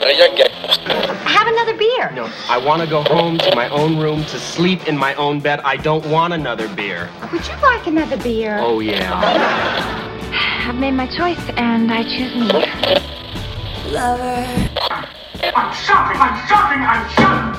you're gay. Have another beer. No, I want to go home to my own room to sleep in my own bed. I don't want another beer. Would you like another beer? Oh, yeah. I've made my choice, and I choose me. Lover. I'm shopping.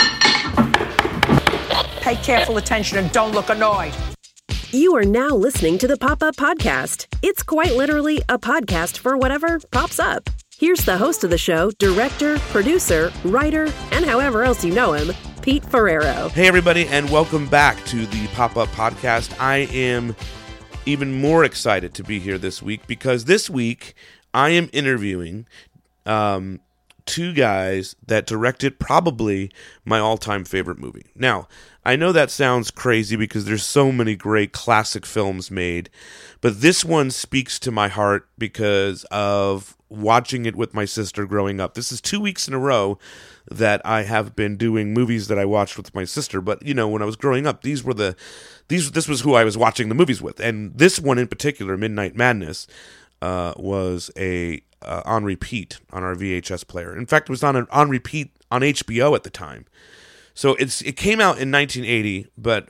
Pay careful attention and don't look annoyed. You are now listening to the Pop-Up Podcast. It's quite literally a podcast for whatever pops up. Here's the host of the show, director, producer, writer, and however else you know him, Pete Ferrero. Hey, everybody, and welcome back to the Pop-Up Podcast. I am even more excited to be here this week because this week I am interviewing two guys that directed probably my all-time favorite movie. Now, I know that sounds crazy because there's so many great classic films made, but this one speaks to my heart because of watching it with my sister growing up. This is 2 weeks in a row that I have been doing movies that I watched with my sister, but you know, when I was growing up, this was who I was watching the movies with, and this one in particular, Midnight Madness, was on repeat on our VHS player. In fact, it was on repeat on HBO at the time. So it came out in 1980, but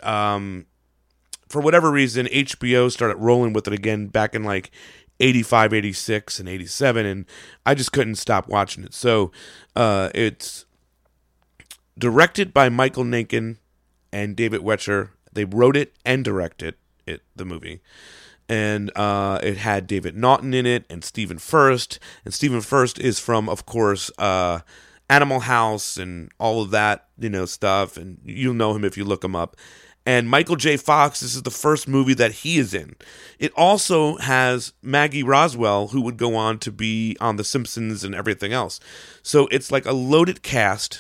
for whatever reason, HBO started rolling with it again back in like 85, 86, and 87, and I just couldn't stop watching it. So it's directed by Michael Nankin and David Wechter. They wrote it and directed the movie. And it had David Naughton in it and Stephen Furst. And Stephen Furst is from, of course, Animal House and all of that, stuff. And you'll know him if you look him up. And Michael J. Fox, this is the first movie that he is in. It also has Maggie Roswell, who would go on to be on The Simpsons and everything else. So it's like a loaded cast.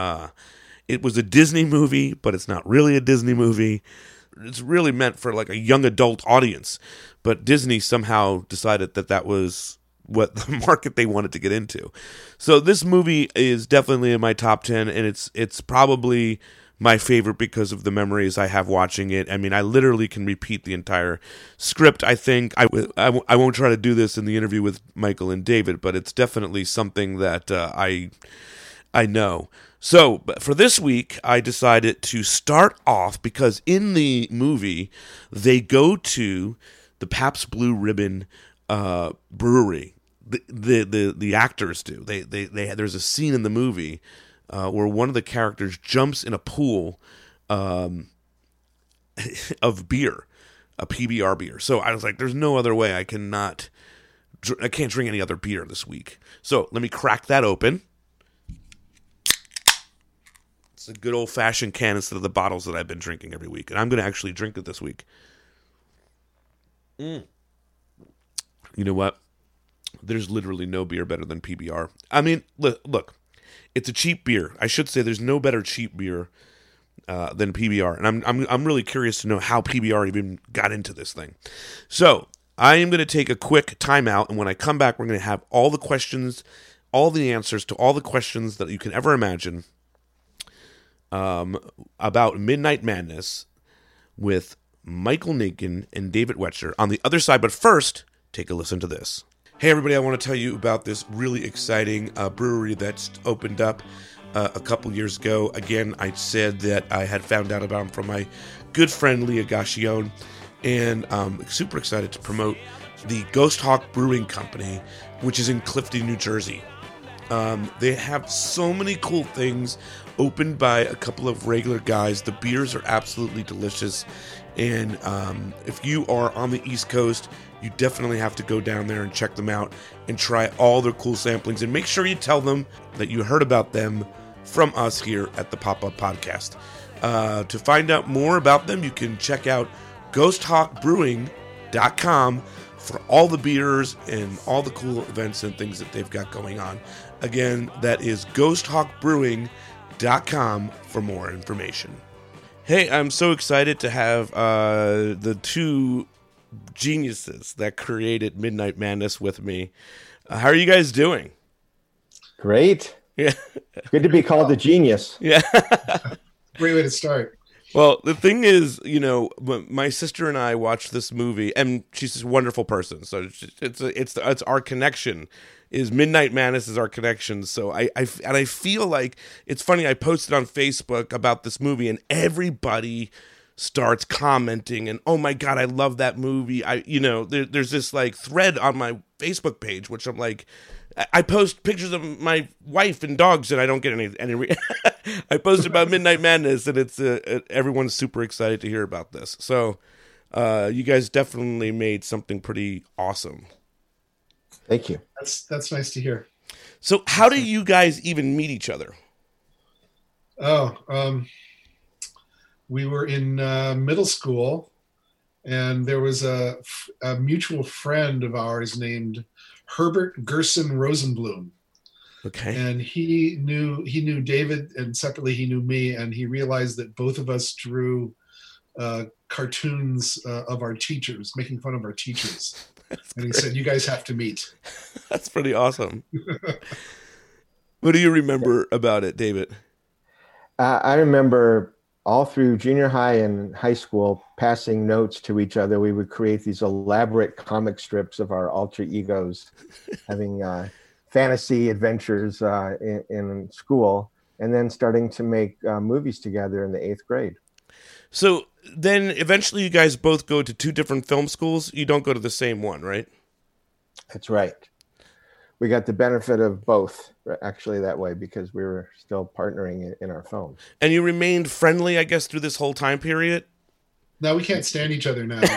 It was a Disney movie, but it's not really a Disney movie. It's really meant for like a young adult audience, but Disney somehow decided that was what the market they wanted to get into. So this movie is definitely in my top 10, and it's probably my favorite because of the memories I have watching it. I mean, I literally can repeat the entire script. I think I won't try to do this in the interview with Michael and David, but it's definitely something that I know. So, for this week, I decided to start off because in the movie, they go to the Pabst Blue Ribbon brewery. The actors do. There's a scene in the movie where one of the characters jumps in a pool of beer, a PBR beer. So I was like, "There's no other way I can't drink any other beer this week." So let me crack that open. A good old-fashioned can instead of the bottles that I've been drinking every week. And I'm going to actually drink it this week. You know what? There's literally no beer better than PBR. I mean, look, it's a cheap beer. I should say there's no better cheap beer than PBR. And I'm really curious to know how PBR even got into this thing. So I am going to take a quick timeout. And when I come back, we're going to have all the questions, all the answers to all the questions that you can ever imagine about Midnight Madness with Michael Nankin and David Wechter on the other side. But first, take a listen to this. Hey, everybody, I want to tell you about this really exciting brewery that's opened up a couple years ago. Again, I said that I had found out about them from my good friend Leah Gacchione, and I'm super excited to promote the Ghost Hawk Brewing Company, which is in Clifton, New Jersey. They have so many cool things opened by a couple of regular guys. The beers are absolutely delicious. And if you are on the East Coast, you definitely have to go down there and check them out and try all their cool samplings. And make sure you tell them that you heard about them from us here at the Pop-Up Podcast. To find out more about them, you can check out ghosthawkbrewing.com for all the beers and all the cool events and things that they've got going on. Again, that is ghosthawkbrewing.com for more information. Hey, I'm so excited to have the two geniuses that created Midnight Madness with me. How are you guys doing? Great. Yeah. Good to be called a genius. Yeah. Great way to start. Well, the thing is, my sister and I watched this movie, and she's this wonderful person. So it's our connection is Midnight Madness is our connection. So I feel like it's funny. I posted on Facebook about this movie, and everybody starts commenting, and oh my God, I love that movie. There's this like thread on my Facebook page, which I'm like, I post pictures of my wife and dogs, and I don't get any. I post about Midnight Madness, and it's everyone's super excited to hear about this. So you guys definitely made something pretty awesome. Thank you. That's nice to hear. So how do you guys even meet each other? We were in middle school, and there was a mutual friend of ours named Herbert Gerson Rosenblum. Okay. And he knew David, and separately he knew me, and he realized that both of us drew cartoons of our teachers, making fun of our teachers. And he said, "You guys have to meet." That's pretty awesome. What do you remember about it, David? I remember all through junior high and high school, passing notes to each other. We would create these elaborate comic strips of our alter egos, having fantasy adventures in school, and then starting to make movies together in the 8th grade. So then eventually you guys both go to 2 different film schools. You don't go to the same one, right? That's right. We got the benefit of both, actually, that way, because we were still partnering in our films. And you remained friendly, I guess, through this whole time period? No, we can't stand each other now.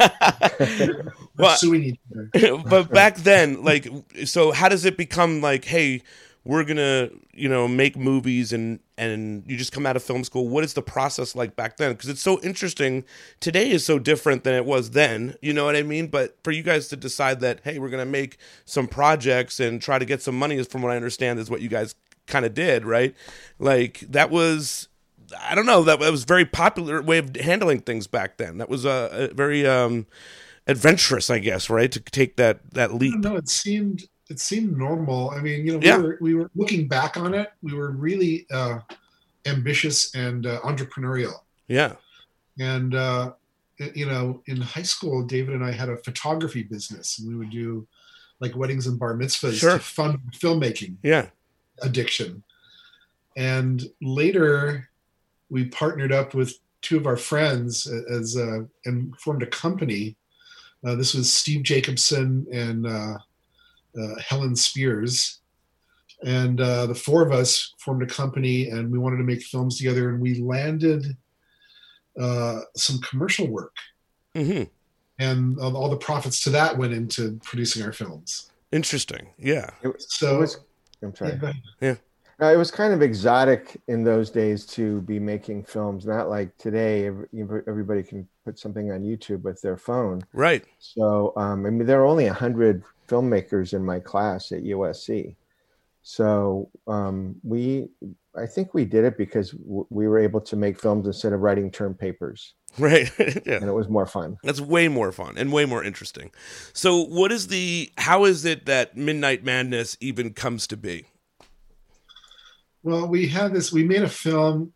Well, suing each other. But back then, like, so how does it become like, hey, we're gonna, make movies, and you just come out of film school? What is the process like back then? Because it's so interesting. Today is so different than it was then. You know what I mean? But for you guys to decide that, hey, we're gonna make some projects and try to get some money, is, from what I understand, is what you guys kind of did, right? Like, that was, I don't know, that was a very popular way of handling things back then. That was a very adventurous, I guess, right? To take that leap. I don't know, it seemed normal. I mean, we were looking back on it. We were really ambitious and entrepreneurial. Yeah. And, in high school, David and I had a photography business, and we would do like weddings and bar mitzvahs to fund filmmaking addiction. And later we partnered up with 2 of our friends and formed a company. This was Steve Jacobson and Helen Spears, and the 4 of us formed a company, and we wanted to make films together, and we landed some commercial work, and all the profits to that went into producing our films. Interesting. Yeah. I'm sorry. Yeah. It was kind of exotic in those days to be making films, not like today. Everybody can put something on YouTube with their phone. Right. So, there are only 100 filmmakers in my class at USC. So I think we did it because we were able to make films instead of writing term papers. Right. Yeah. And it was more fun. That's way more fun and way more interesting. So how is it that Midnight Madness even comes to be? Well, we made a film.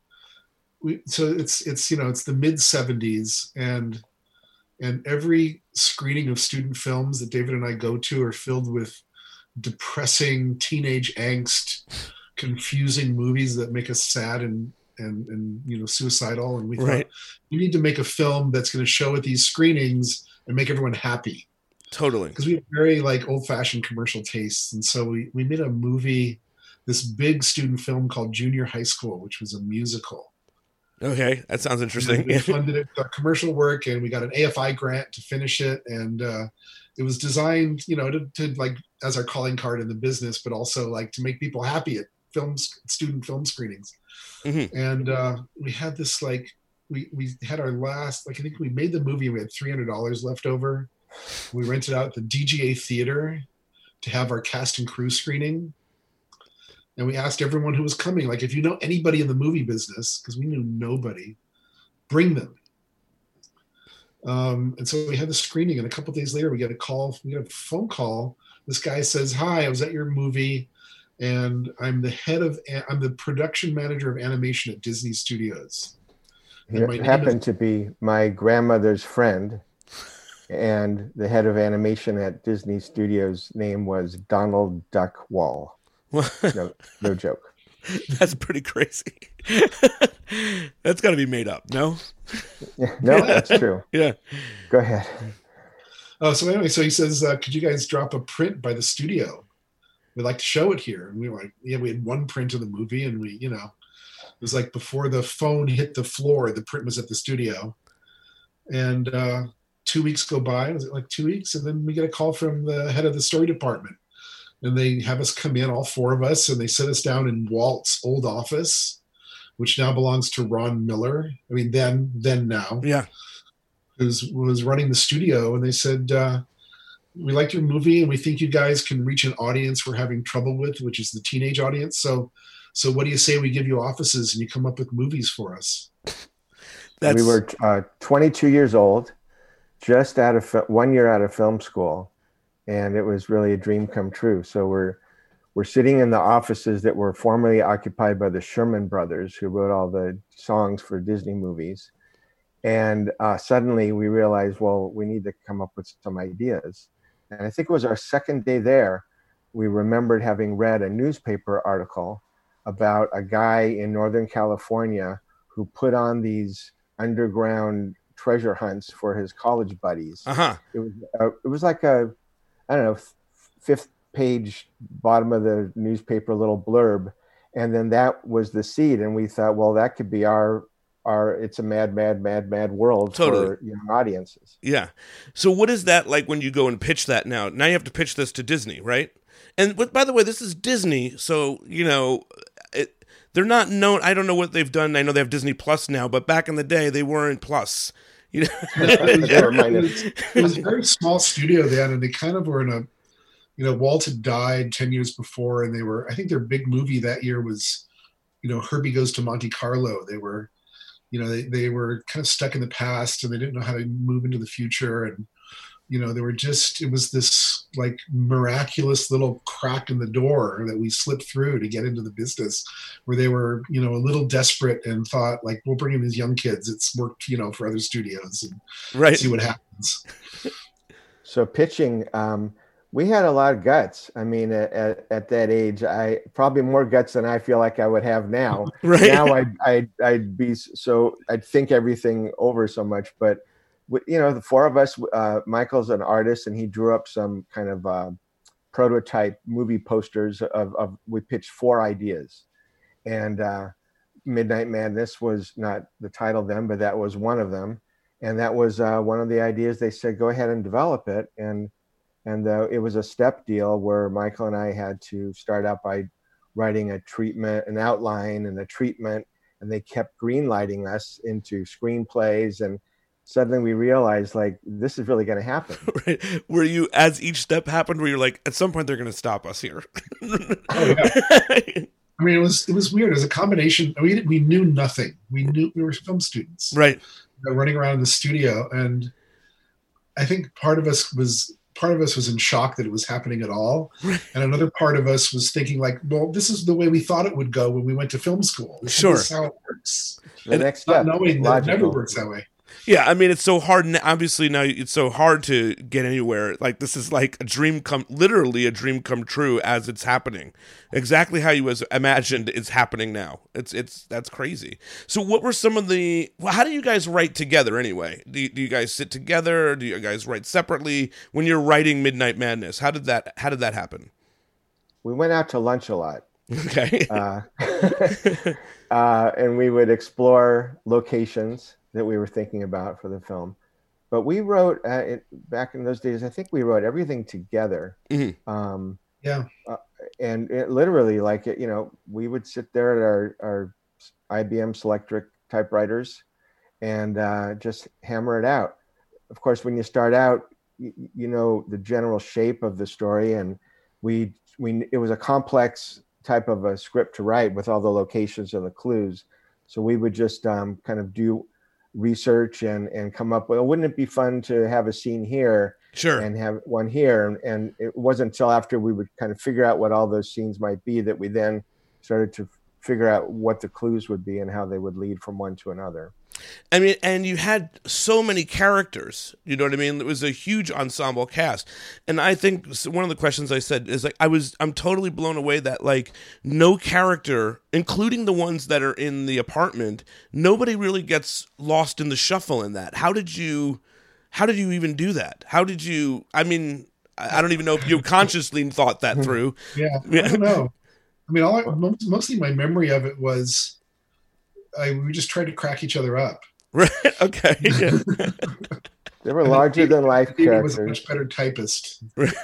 So it's the mid 70s, and every screening of student films that David and I go to are filled with depressing teenage angst, confusing movies that make us sad and suicidal. And we thought, we need to make a film that's going to show at these screenings and make everyone happy. Totally. Because we have very old-fashioned commercial tastes. And so we made a movie, this big student film called Junior High School, which was a musical. Okay, that sounds interesting. We funded it with our commercial work, and we got an AFI grant to finish it. And it was designed, to like as our calling card in the business, but also like to make people happy at student film screenings. Mm-hmm. And we had this we had our last, I think we made the movie and we had $300 left over. We rented out the DGA Theater to have our cast and crew screening. And we asked everyone who was coming, if you know anybody in the movie business, because we knew nobody, bring them. And so we had the screening, and a couple of days later, we got a phone call. This guy says, "Hi, I was at your movie, and I'm the production manager of animation at Disney Studios." It happened to be my grandmother's friend, And the head of animation at Disney Studios' name was Donald Duck Wall. No joke. That's pretty crazy. That's got to be made up, no? No, that's true. Yeah. Go ahead. Oh, so anyway, so he says, could you guys drop a print by the studio? We'd like to show it here. And we were like, yeah, we had one print of the movie, and we, it was like before the phone hit the floor, the print was at the studio. And 2 weeks go by. Was it like 2 weeks? And then we get a call from the head of the story department. And they have us come in, all four of us, and they sit us down in Walt's old office, which now belongs to Ron Miller. I mean, then now. Yeah. Was running the studio, and they said, we liked your movie, and we think you guys can reach an audience we're having trouble with, which is the teenage audience. So what do you say we give you offices and you come up with movies for us? We were 22 years old, just 1 year out of film school. And it was really a dream come true. So we're sitting in the offices that were formerly occupied by the Sherman Brothers, who wrote all the songs for Disney movies. And suddenly we realized, well, we need to come up with some ideas. And I think it was our second day there, we remembered having read a newspaper article about a guy in Northern California who put on these underground treasure hunts for his college buddies. Uh-huh. It was like a, I don't know, fifth page, bottom of the newspaper, little blurb. And then that was the seed. And we thought, well, that could be our it's a mad world for young audiences. Yeah. So what is that like when you go and pitch that now? Now you have to pitch this to Disney, right? And by the way, this is Disney. So, they're not known. I don't know what they've done. I know they have Disney Plus now, but back in the day, they weren't Plus. It was a very small studio then, and they kind of were in a, Walt had died 10 years before, and I think their big movie that year was, Herbie Goes to Monte Carlo. They were, they were kind of stuck in the past, and they didn't know how to move into the future. And, they were it was this like miraculous little crack in the door that we slipped through to get into the business, where they were, a little desperate and thought like, we'll bring in these young kids. It's worked, for other studios and see what happens. So pitching, we had a lot of guts. I mean, at that age, I probably more guts than I feel like I would have now. Right. Now I'd think everything over so much, but the four of us, Michael's an artist, and he drew up some kind of prototype movie posters we pitched 4 ideas. And Midnight Madness was not the title then, but that was one of them. And that was one of the ideas. They said, go ahead and develop it. And it was a step deal where Michael and I had to start out by writing an outline and a treatment, and they kept greenlighting us into screenplays. And suddenly we realized, like, this is really going to happen. Right. Were you, as each step happened, where you're like, at some point they're going to stop us here? Oh, yeah. I mean, it was weird. It was a combination. We knew nothing. We were film students, right? Running around in the studio, and I think part of us was in shock that it was happening at all, right. And another part of us was thinking, like, well, this is the way we thought it would go when we went to film school. This is how it works. The next step, not knowing that it never works that way. Yeah, I mean, it's so hard. Obviously, now it's so hard to get anywhere. Like, this is like literally a dream come true as it's happening. Exactly how you imagined it's happening now. That's crazy. So what were some of how do you guys write together anyway? Do you guys sit together? Or do you guys write separately? When you're writing Midnight Madness, how did that happen? We went out to lunch a lot. Okay. And we would explore locations that we were thinking about for the film. But we wrote, back in those days, I think we wrote everything together. Mm-hmm. And it literally, like, we would sit there at our IBM Selectric typewriters and just hammer it out. Of course, when you start out, the general shape of the story, and it was a complex type of a script to write with all the locations and the clues. So we would just kind of do research and come up with, wouldn't it be fun to have a scene here, sure, and have one here? And it wasn't until after we would kind of figure out what all those scenes might be that we then started to figure out what the clues would be and how they would lead from one to another. I mean, and you had so many characters, you know what I mean? It was a huge ensemble cast. And I think one of the questions I said is like, I'm totally blown away that like no character, including the ones that are in the apartment, nobody really gets lost in the shuffle in that. How did you even do that? I don't even know if you consciously thought that through. Yeah, I don't know. I mean, mostly my memory of it was, we just tried to crack each other up. Right. Okay. Yeah. They were larger than life characters. He was a much better typist.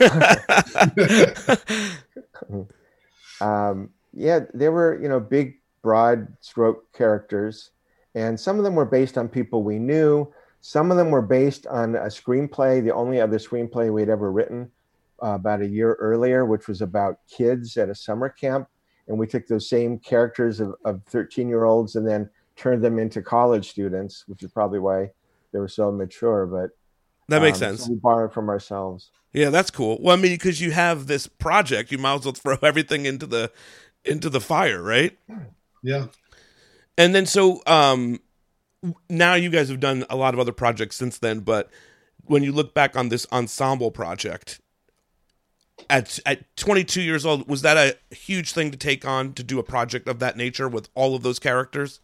Yeah, they were, big, broad stroke characters, and some of them were based on people we knew. Some of them were based on a screenplay, the only other screenplay we'd ever written about a year earlier, which was about kids at a summer camp. And we took those same characters of 13-year-olds and then turned them into college students, which is probably why they were so mature. But that makes sense. So we borrowed from ourselves. Yeah, that's cool. Well, I mean, because you have this project, you might as well throw everything into the fire, right? Yeah. And then so now you guys have done a lot of other projects since then, but when you look back on this ensemble project, at 22 years old, was that a huge thing to take on, to do a project of that nature with all of those characters?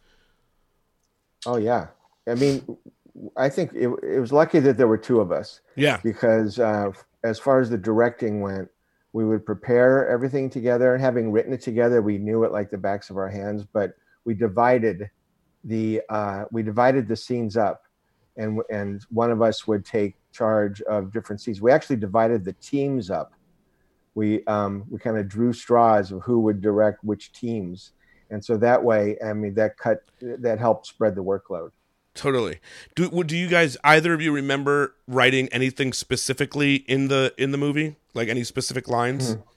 Oh, yeah. I mean, I think it was lucky that there were two of us. Yeah. Because as far as the directing went, we would prepare everything together, and having written it together, we knew it like the backs of our hands, but we divided the scenes up, and one of us would take charge of different scenes. We actually divided the teams up. We kind of drew straws of who would direct which teams. And so that way, I mean, that helped spread the workload. Totally. Do you guys, either of you, remember writing anything specifically in the movie? Like any specific lines? Mm-hmm.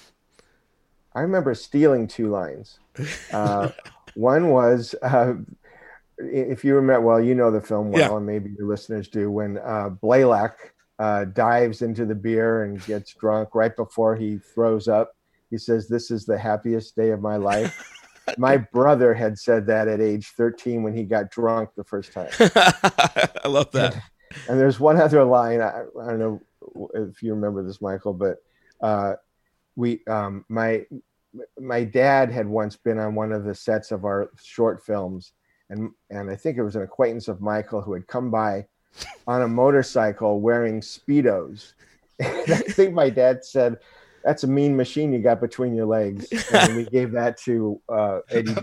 I remember stealing two lines. One was, if you remember, well, you know the film well, and maybe your listeners do, when Blaylock dives into the beer and gets drunk right before he throws up. He says, "This is the happiest day of my life." My brother had said that at age 13 when he got drunk the first time. I love that. And there's one other line. I don't know if you remember this, Michael, but my dad had once been on one of the sets of our short films, and I think it was an acquaintance of Michael who had come by on a motorcycle wearing Speedos. And I think my dad said, "That's a mean machine you got between your legs." And we gave that to Eddie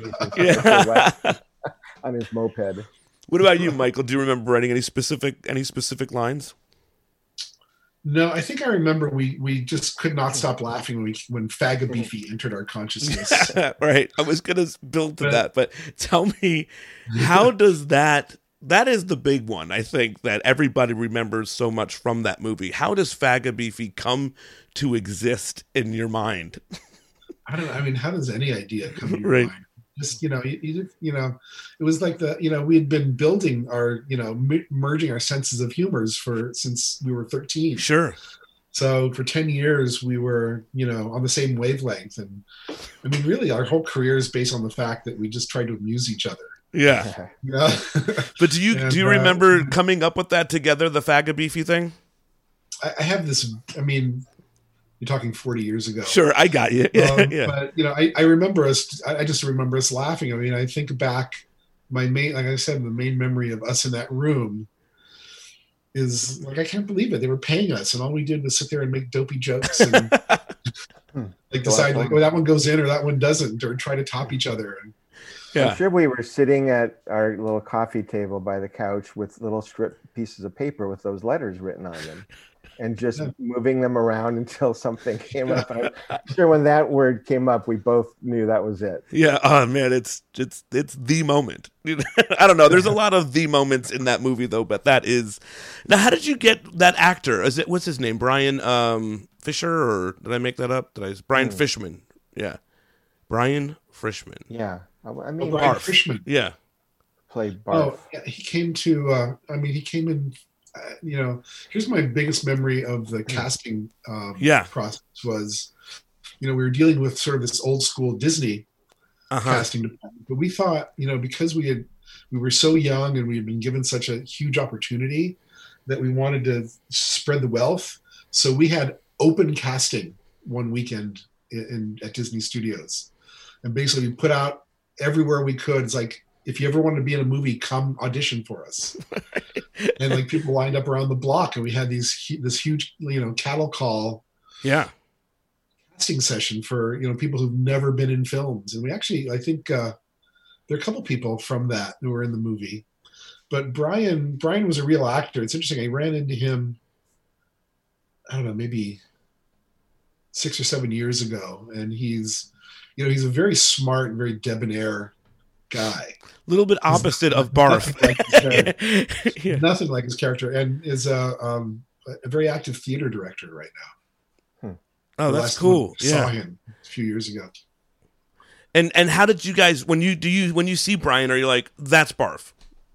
on his moped. What about you, Michael? Do you remember writing any specific lines? No, I think I remember we just could not stop laughing when Fagga Beefy entered our consciousness. Right. I was going to build to that, but tell me, how does that is the big one, I think, that everybody remembers so much from that movie. How does Fagga Beefy come to exist in your mind? I don't know. I mean, how does any idea come to your mind? Just, it was like we had been building our, merging our senses of humors since we were 13. Sure. So for 10 years, we were, on the same wavelength. And I mean, really, our whole career is based on the fact that we just tried to amuse each other. Yeah. But do you remember coming up with that together, the Fagga Beefy thing? I have this, I mean, you're talking 40 years ago. Sure, I got you. Yeah. But, I remember I just remember us laughing. I mean, I think back, like I said, the main memory of us in that room is like, I can't believe it. They were paying us, and all we did was sit there and make dopey jokes and decide like, that one goes in or that one doesn't, or try to top each other. And, I'm sure we were sitting at our little coffee table by the couch with little strip pieces of paper with those letters written on them, and just moving them around until something came up. I'm sure when that word came up, we both knew that was it. Yeah. Oh man, it's the moment. I don't know. There's a lot of the moments in that movie though, but that is. Now, how did you get that actor? What's his name? Brian Fisher, or did I make that up? Brian Fishman? Yeah. Brian Frischman. Yeah. I mean, Brian Frischman. Yeah. Played Barf. Oh, yeah, he came to. He came in. Here's my biggest memory of the casting process was, we were dealing with sort of this old school Disney casting department. But we thought, because we were so young and we had been given such a huge opportunity that we wanted to spread the wealth. So we had open casting one weekend at Disney Studios. And basically we put out everywhere we could. It's like, if you ever wanted to be in a movie, come audition for us. And like people lined up around the block, and we had this huge, cattle call casting session for, people who've never been in films. And we actually, I think there are a couple people from that who were in the movie. But Brian was a real actor. It's interesting. I ran into him, I don't know, maybe 6 or 7 years ago. And he's a very smart and very debonair guy. A little bit opposite of Barf. Nothing like his character, and is a very active theater director right now. Oh, that's cool. Saw him a few years ago. And how did you guys, when you see Brian, are you like, that's Barf?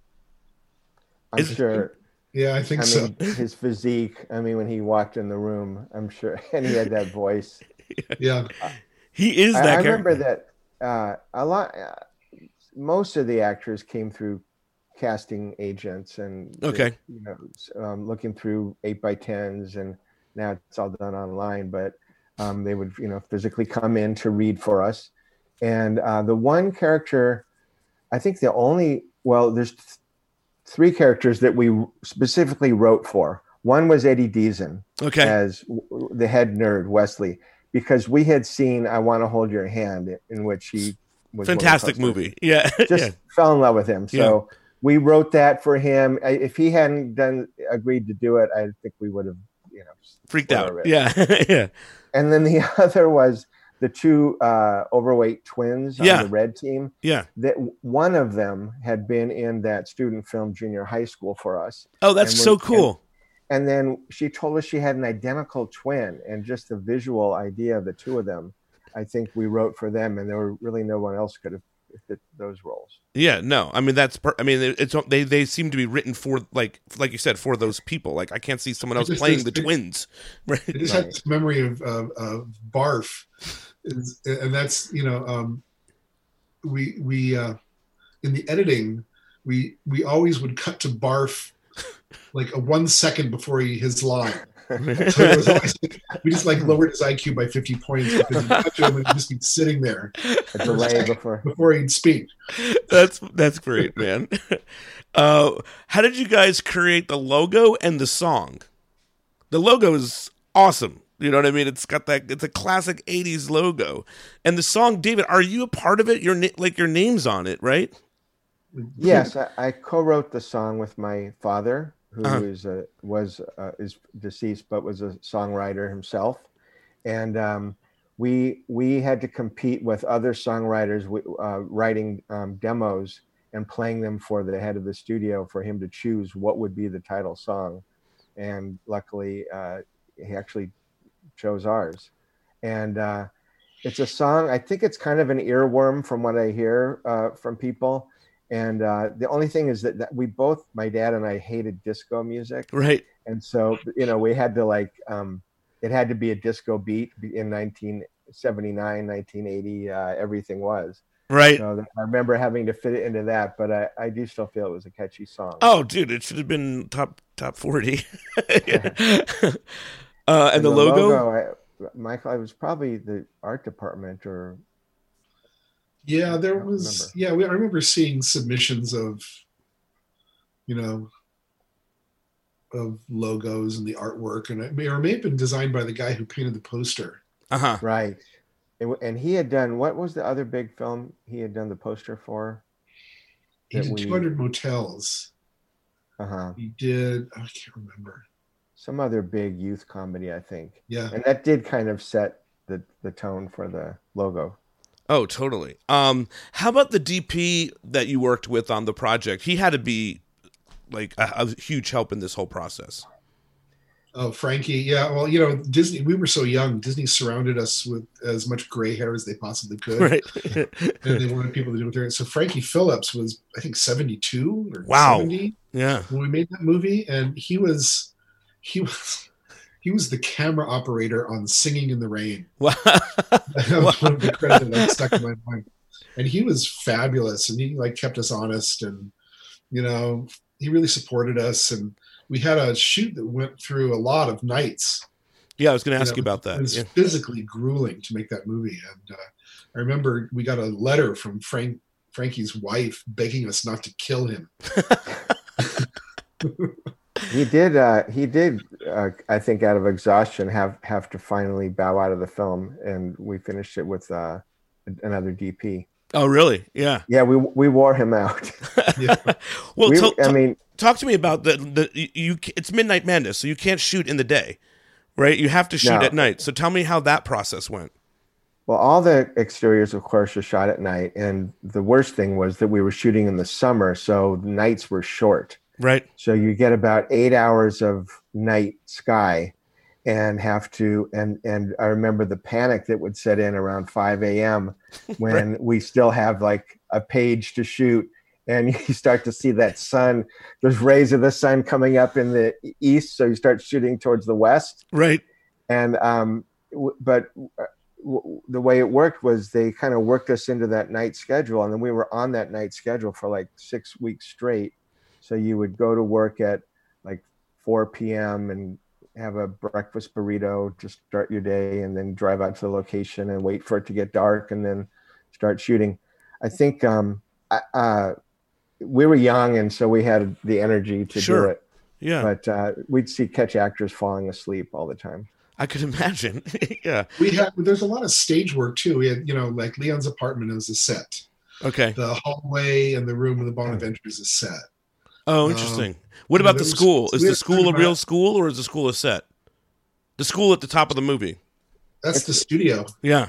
I'm sure. Yeah, I think so. His physique. I mean, when he walked in the room, I'm sure, and he had that voice. Yeah, he is that. I remember that a lot. Most of the actors came through casting agents and looking through 8x10s, and now it's all done online. But they would physically come in to read for us. And the one character, I think there's 3 characters that we specifically wrote for. One was Eddie Deason as the head nerd, Wesley, because we had seen I Want to Hold Your Hand, in which he was fantastic movie. Yeah. Fell in love with him. So we wrote that for him. If he hadn't agreed to do it, I think we would have, freaked out. Yeah. And then the other was the 2 overweight twins on the red team. Yeah. That one of them had been in that student film Junior High School for us. Oh, that's so cool. And then she told us she had an identical twin, and just the visual idea of the 2 of them, I think we wrote for them, and there were really no one else could have fit those roles. Yeah, no, I mean they seem to be written for like you said, for those people. Like I can't see someone else playing the twins. Right? I just had this memory of Barf, and that's we in the editing we always would cut to Barf like 1 second before his line. So it was always, we just lowered his IQ by 50 points because he cut to him and he'd just be sitting there a delay before he'd speak. That's great, man. How did you guys create the logo and the song? The logo is awesome. You know what I mean? It's got it's a classic 80s logo. And the song, David, are you a part of it? Your name's on it, right? Yes, I co-wrote the song with my father, who is deceased, but was a songwriter himself. And we had to compete with other songwriters writing demos and playing them for the head of the studio for him to choose what would be the title song. And luckily, he actually chose ours. And it's a song, I think it's kind of an earworm from what I hear from people. And the only thing is that we both, my dad and I, hated disco music. Right. And so, we had to it had to be a disco beat in 1979, 1980, everything was. Right. So I remember having to fit it into that, but I do still feel it was a catchy song. Oh, dude, it should have been top 40. And the logo? Michael, I was probably the art department or... Yeah, there was. Yeah, I remember seeing submissions of, of logos and the artwork, and it may have been designed by the guy who painted the poster. Right, and he had done, what was the other big film he had done the poster for? He did 200 Motels. He did. I can't remember. Some other big youth comedy, I think. Yeah, and that did kind of set the tone for the logo. Oh, totally. How about the DP that you worked with on the project? He had to be like a huge help in this whole process. Oh, Frankie. Yeah. Well, Disney, we were so young. Disney surrounded us with as much gray hair as they possibly could. Right. And they wanted people to do it there. So Frankie Phillips was, I think, 72 or 70. Yeah. When we made that movie. And he was the camera operator on Singing in the Rain. Wow. That was one of the credits that stuck in my mind. And he was fabulous, and he like kept us honest, and he really supported us. And we had a shoot that went through a lot of nights. Yeah, I was going to ask you about that. It was physically grueling to make that movie. And I remember we got a letter from Frankie's wife begging us not to kill him. He did. I think out of exhaustion, have to finally bow out of the film, and we finished it with another DP. Oh, really? Yeah. Yeah, we wore him out. Yeah. Well, talk to me about it's Midnight Madness, so you can't shoot in the day, right? You have to shoot at night. So tell me how that process went. Well, all the exteriors, of course, are shot at night, and the worst thing was that we were shooting in the summer, so the nights were short. Right. So you get about 8 hours of night sky, and have to, and I remember the panic that would set in around 5 a.m. when right. we still have like a page to shoot, and you start to see that sun, those rays of the sun coming up in the east. So you start shooting towards the west. Right. And, the way it worked was they kind of worked us into that night schedule. And then we were on that night schedule for like 6 weeks straight. So you would go to work at like 4 p.m. and have a breakfast burrito to start your day, and then drive out to the location and wait for it to get dark and then start shooting. I think we were young, and so we had the energy to do it. Yeah. But we'd catch actors falling asleep all the time. I could imagine. Yeah. There's a lot of stage work too. We had, like Leon's apartment is a set. Okay. The hallway and the room of the Bonaventure is a set. Oh, interesting. What about the school? Is the school a real school, or is the school a set? The school at the top of the movie. That's the studio. Yeah.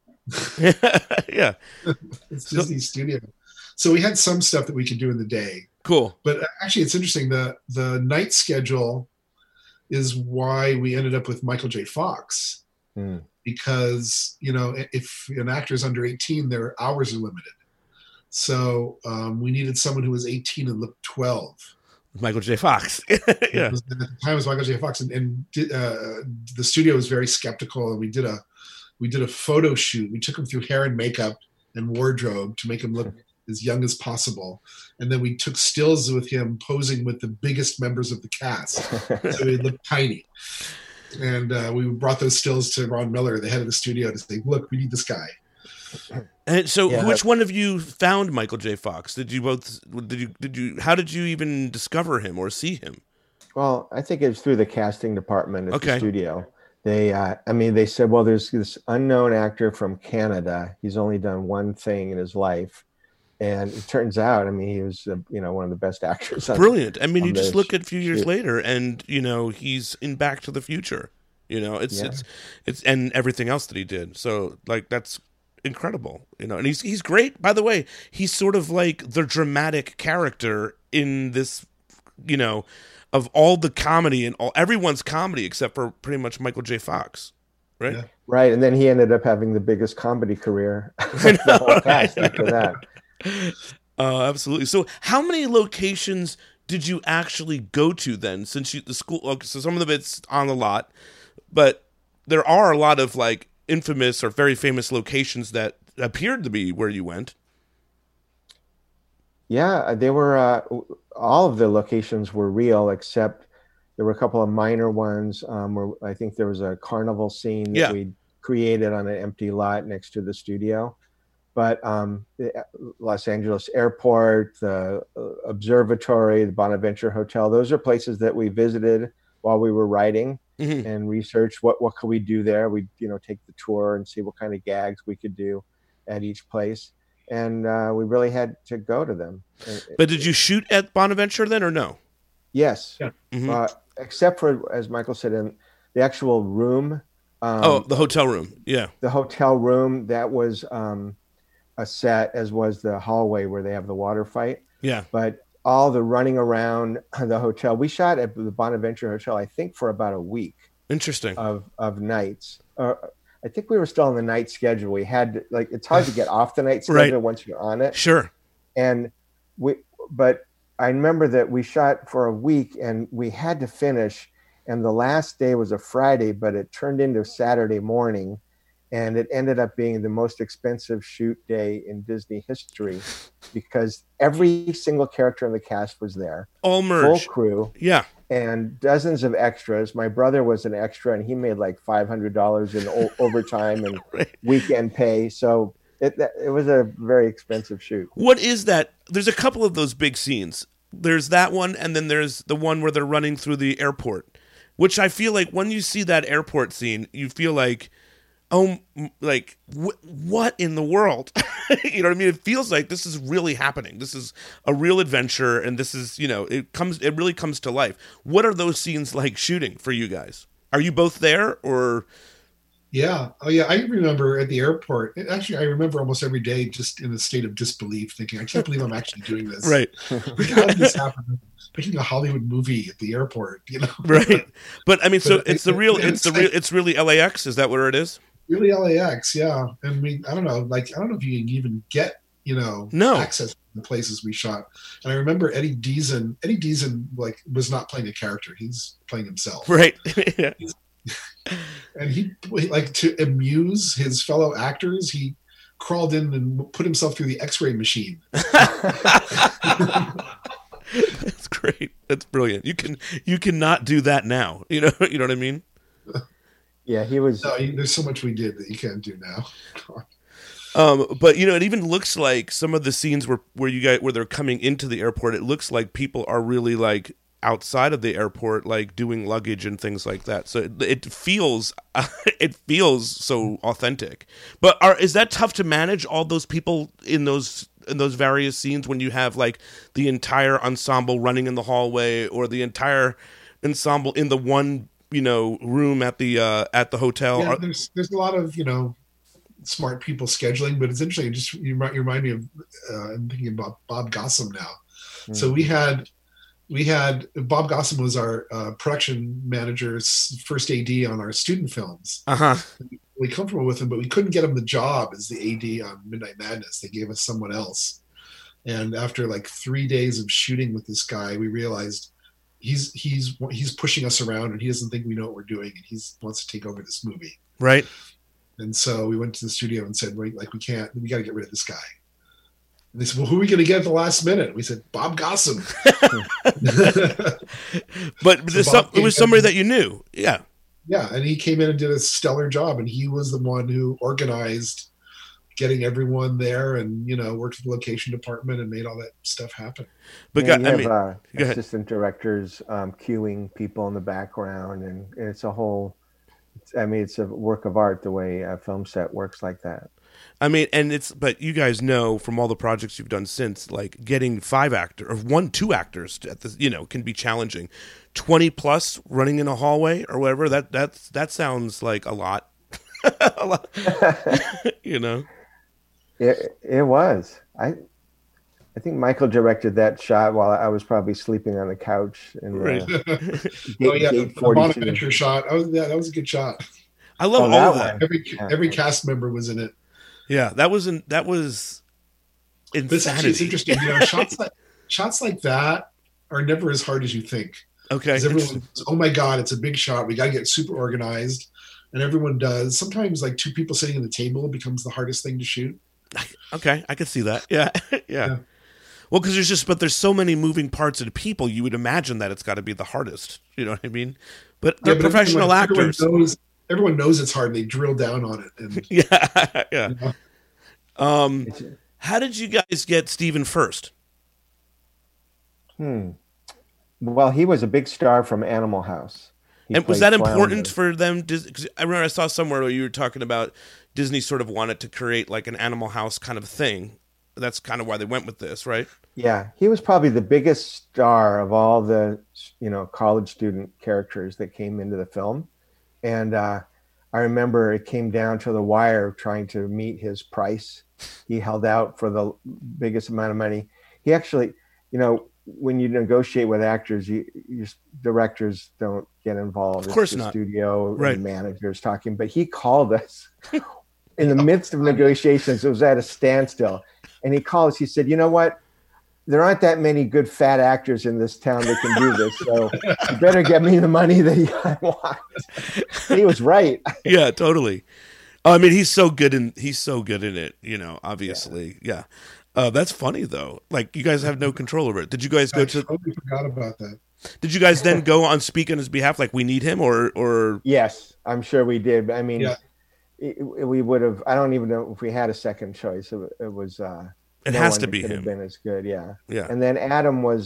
Yeah. It's Disney's studio. So we had some stuff that we could do in the day. Cool. But actually, it's interesting. The night schedule is why we ended up with Michael J. Fox. Because, if an actor is under 18, their hours are limited. So we needed someone who was 18 and looked 12. Michael J. Fox. Yeah. At the time it was Michael J. Fox, and the studio was very skeptical, and we did a photo shoot. We took him through hair and makeup and wardrobe to make him look as young as possible, and then we took stills with him posing with the biggest members of the cast, so he looked tiny. And we brought those stills to Ron Miller, the head of the studio, to say, "Look, we need this guy." And so, which one of you found Michael J. Fox? How did you even discover him or see him? Well, I think it was through the casting department at the studio. They said, well, there's this unknown actor from Canada. He's only done one thing in his life. And it turns out, he was, one of the best actors. Brilliant. You just look at a few years later and, he's in Back to the Future, it's and everything else that he did. So that's incredible, and he's great. By the way, he's sort of like the dramatic character in this, of all the comedy and everyone's comedy except for pretty much Michael J. Fox, right? Yeah. Right, and then he ended up having the biggest comedy career the whole cast after that. Absolutely. So, how many locations did you actually go to then? Since the school, so some of it's on the lot, but there are a lot of like infamous or very famous locations that appeared to be where you went. Yeah, they were. All of the locations were real, except there were a couple of minor ones. Where I think there was a carnival scene that we created on an empty lot next to the studio. But the Los Angeles Airport, the Observatory, the Bonaventure Hotel, those are places that we visited while we were writing. Mm-hmm. And research what could we do there. We take the tour and see what kind of gags we could do at each place, and we really had to go to them. But did you shoot at Bonaventure then, or no? Yes, yeah. Mm-hmm. Except for, as Michael said, in the actual room. The hotel room. Yeah, the hotel room, that was a set, as was the hallway where they have the water fight. Yeah, but all the running around the hotel. We shot at the Bonaventure Hotel, I think, for about a week. Interesting. Of nights. I think we were still on the night schedule. We had it's hard to get off the night schedule once you're on it. Sure. But I remember that we shot for a week and we had to finish. And the last day was a Friday, but it turned into Saturday morning. And it ended up being the most expensive shoot day in Disney history because every single character in the cast was there. All merged. Full crew. Yeah. And dozens of extras. My brother was an extra, and he made like $500 in overtime and weekend pay. So it was a very expensive shoot. What is that? There's a couple of those big scenes. There's that one, and then there's the one where they're running through the airport, which I feel like when you see that airport scene, you feel like, oh, like, what in the world? You know what I mean? It feels like this is really happening. This is a real adventure, and this is, you know, it really comes to life. What are those scenes like shooting for you guys? Are you both there, or? Yeah. Oh, yeah. I remember at the airport. Actually, I remember almost every day just in a state of disbelief, thinking, I can't believe I'm actually doing this. Right. Like, how did this happen? Making a Hollywood movie at the airport, you know? Right. But I mean, so it's really LAX. Is that where it is? Really LAX, yeah. And I don't know if you can even get, you know, access to the places we shot. And I remember Eddie Deason like was not playing a character. He's playing himself. Right. Yeah. And he, like, to amuse his fellow actors, he crawled in and put himself through the X-ray machine. That's great. That's brilliant. You cannot do that now. You know what I mean? Yeah, he was. No, there's so much we did that you can't do now. But you know, it even looks like some of the scenes where they're coming into the airport. It looks like people are really like outside of the airport, like doing luggage and things like that. So it feels so authentic. But is that tough to manage, all those people in those various scenes, when you have like the entire ensemble running in the hallway, or the entire ensemble in the one, you know, room at the hotel? Yeah, there's a lot of, you know, smart people scheduling, but it's interesting. Just you remind me of I'm thinking about Bob Gossam now. Mm-hmm. So we had Bob Gossam was our production manager's first AD on our student films. We were comfortable with him, but we couldn't get him the job as the AD on Midnight Madness. They gave us someone else. And after like 3 days of shooting with this guy, we realized he's pushing us around, and he doesn't think we know what we're doing, and he wants to take over this movie. Right. And so we went to the studio and said, wait, like, we got to get rid of this guy. And they said, well, who are we going to get at the last minute? We said, Bob Gossam. But it was somebody that you knew. Yeah. Yeah. And he came in and did a stellar job. And he was the one who organized getting everyone there, and, you know, worked with the location department and made all that stuff happen. But yeah, you have assistant directors cueing people in the background, and it's a whole, it's a work of art the way a film set works like that. I mean, but you guys know from all the projects you've done since, like, getting 2 actors at the, you know, can be challenging. 20 plus running in a hallway or whatever, that sounds like a lot. A lot. You know? It was. I think Michael directed that shot while I was probably sleeping on the couch. Right. The Bonaventure shot. That was a good shot. I love all of that. Every cast member was in it. Yeah, that was insanity. This actually is interesting. You know, shots like that are never as hard as you think. Okay. Everyone goes, oh my God, it's a big shot. We got to get super organized, and everyone does. Sometimes, like, 2 people sitting at the table becomes the hardest thing to shoot. Okay, I can see that. Yeah. Well, because there's so many moving parts and people, you would imagine that it's got to be the hardest. You know what I mean? But they're professional actors. Everyone knows it's hard. And they drill down on it. And, yeah. You know? How did you guys get Stephen first? Well, he was a big star from Animal House. And was that important for them? Because I remember I saw somewhere where you were talking about Disney sort of wanted to create like an Animal House kind of thing. That's kind of why they went with this, right? Yeah, he was probably the biggest star of all the, you know, college student characters that came into the film. And I remember it came down to the wire trying to meet his price. He held out for the biggest amount of money. He actually, you know, when you negotiate with actors, your directors don't get involved. Of course it's the not. Studio right. And managers talking. But he called us in the midst of negotiations. It was at a standstill. And he called us. He said, you know what? There aren't that many good fat actors in this town that can do this. So you better get me the money that I want. And he was right. Yeah, totally. I mean, he's so good in it, you know, obviously. Yeah. That's funny though. Like, you guys have no control over it. Did you guys go to? I totally forgot about that. Did you guys then go on speak on his behalf? Like, we need him, or? Yes, I'm sure we did. I mean, we would have. I don't even know if we had a second choice. It was. It has to be him. Have been as good, yeah. Yeah. And then Adam was.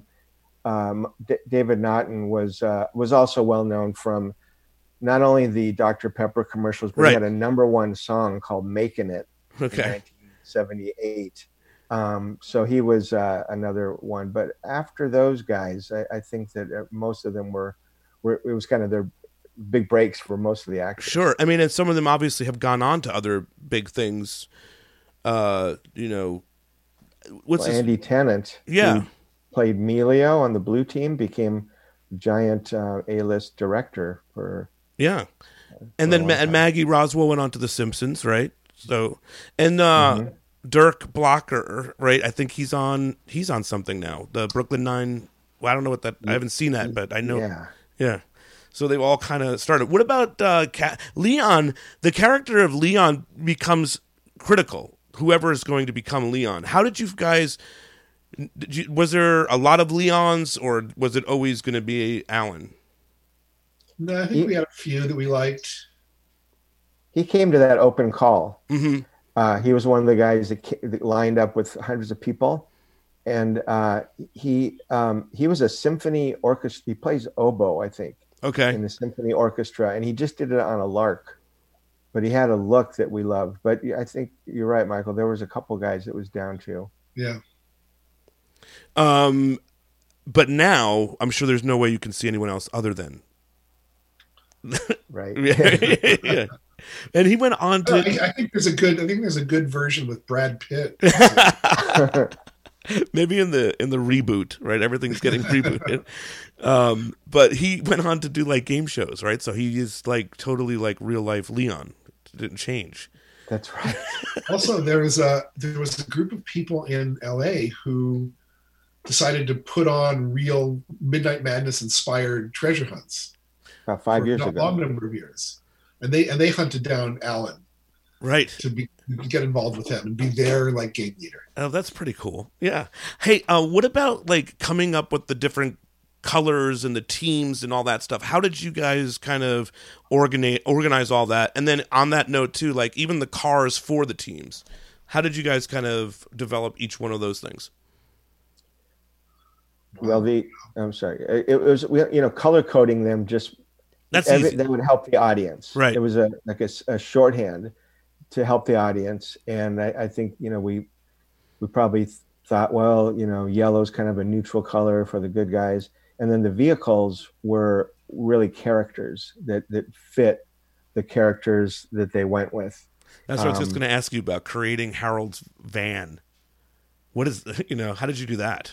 David Naughton was also well known from not only the Dr. Pepper commercials, but he had a #1 song called "Making It" in 1978. So he was another one. But after those guys, I think that most of them were it was kind of their big breaks for most of the actors. Sure. I mean, and some of them obviously have gone on to other big things. You know, Andy Tennant, who played Melio on the Blue Team, became giant A-list director for. Yeah. And then Maggie Roswell went on to The Simpsons, right? So, and Dirk Blocker, right? I think he's on something now. The Brooklyn Nine. Well, I don't know what that. I haven't seen that, but I know. Yeah. So they've all kind of started. What about Leon? The character of Leon becomes critical. Whoever is going to become Leon. How did you guys? Was there a lot of Leons, or was it always going to be Alan? No, I think we had a few that we liked. He came to that open call. Mm-hmm. He was one of the guys that lined up with hundreds of people, and he was a symphony orchestra. He plays oboe, I think. Okay. In the symphony orchestra, and he just did it on a lark, but he had a look that we loved. But I think you're right, Michael. There was a couple guys that was down to. Yeah. But now I'm sure there's no way you can see anyone else other than. Right. Yeah. And he went on to. I think there's a good version with Brad Pitt. Maybe in the reboot, right? Everything's getting rebooted. But he went on to do like game shows, right? So he is like totally like real life Leon. It didn't change. That's right. Also, there was a group of people in LA who decided to put on real Midnight Madness inspired treasure hunts. About 5 years ago. A long number of years. And they hunted down Alan. Right. To get involved with him and be their like game leader. Oh, that's pretty cool. Yeah. Hey, what about like coming up with the different colors and the teams and all that stuff? How did you guys kind of organize all that? And then on that note too, like even the cars for the teams, how did you guys kind of develop each one of those things? Well, I'm sorry. It was, color coding them just. That's easy. That would help the audience. Right. It was a shorthand to help the audience. And I think, we probably thought, well, yellow's kind of a neutral color for the good guys. And then the vehicles were really characters that fit the characters that they went with. That's what I was just going to ask you about, creating Harold's van. What is, how did you do that?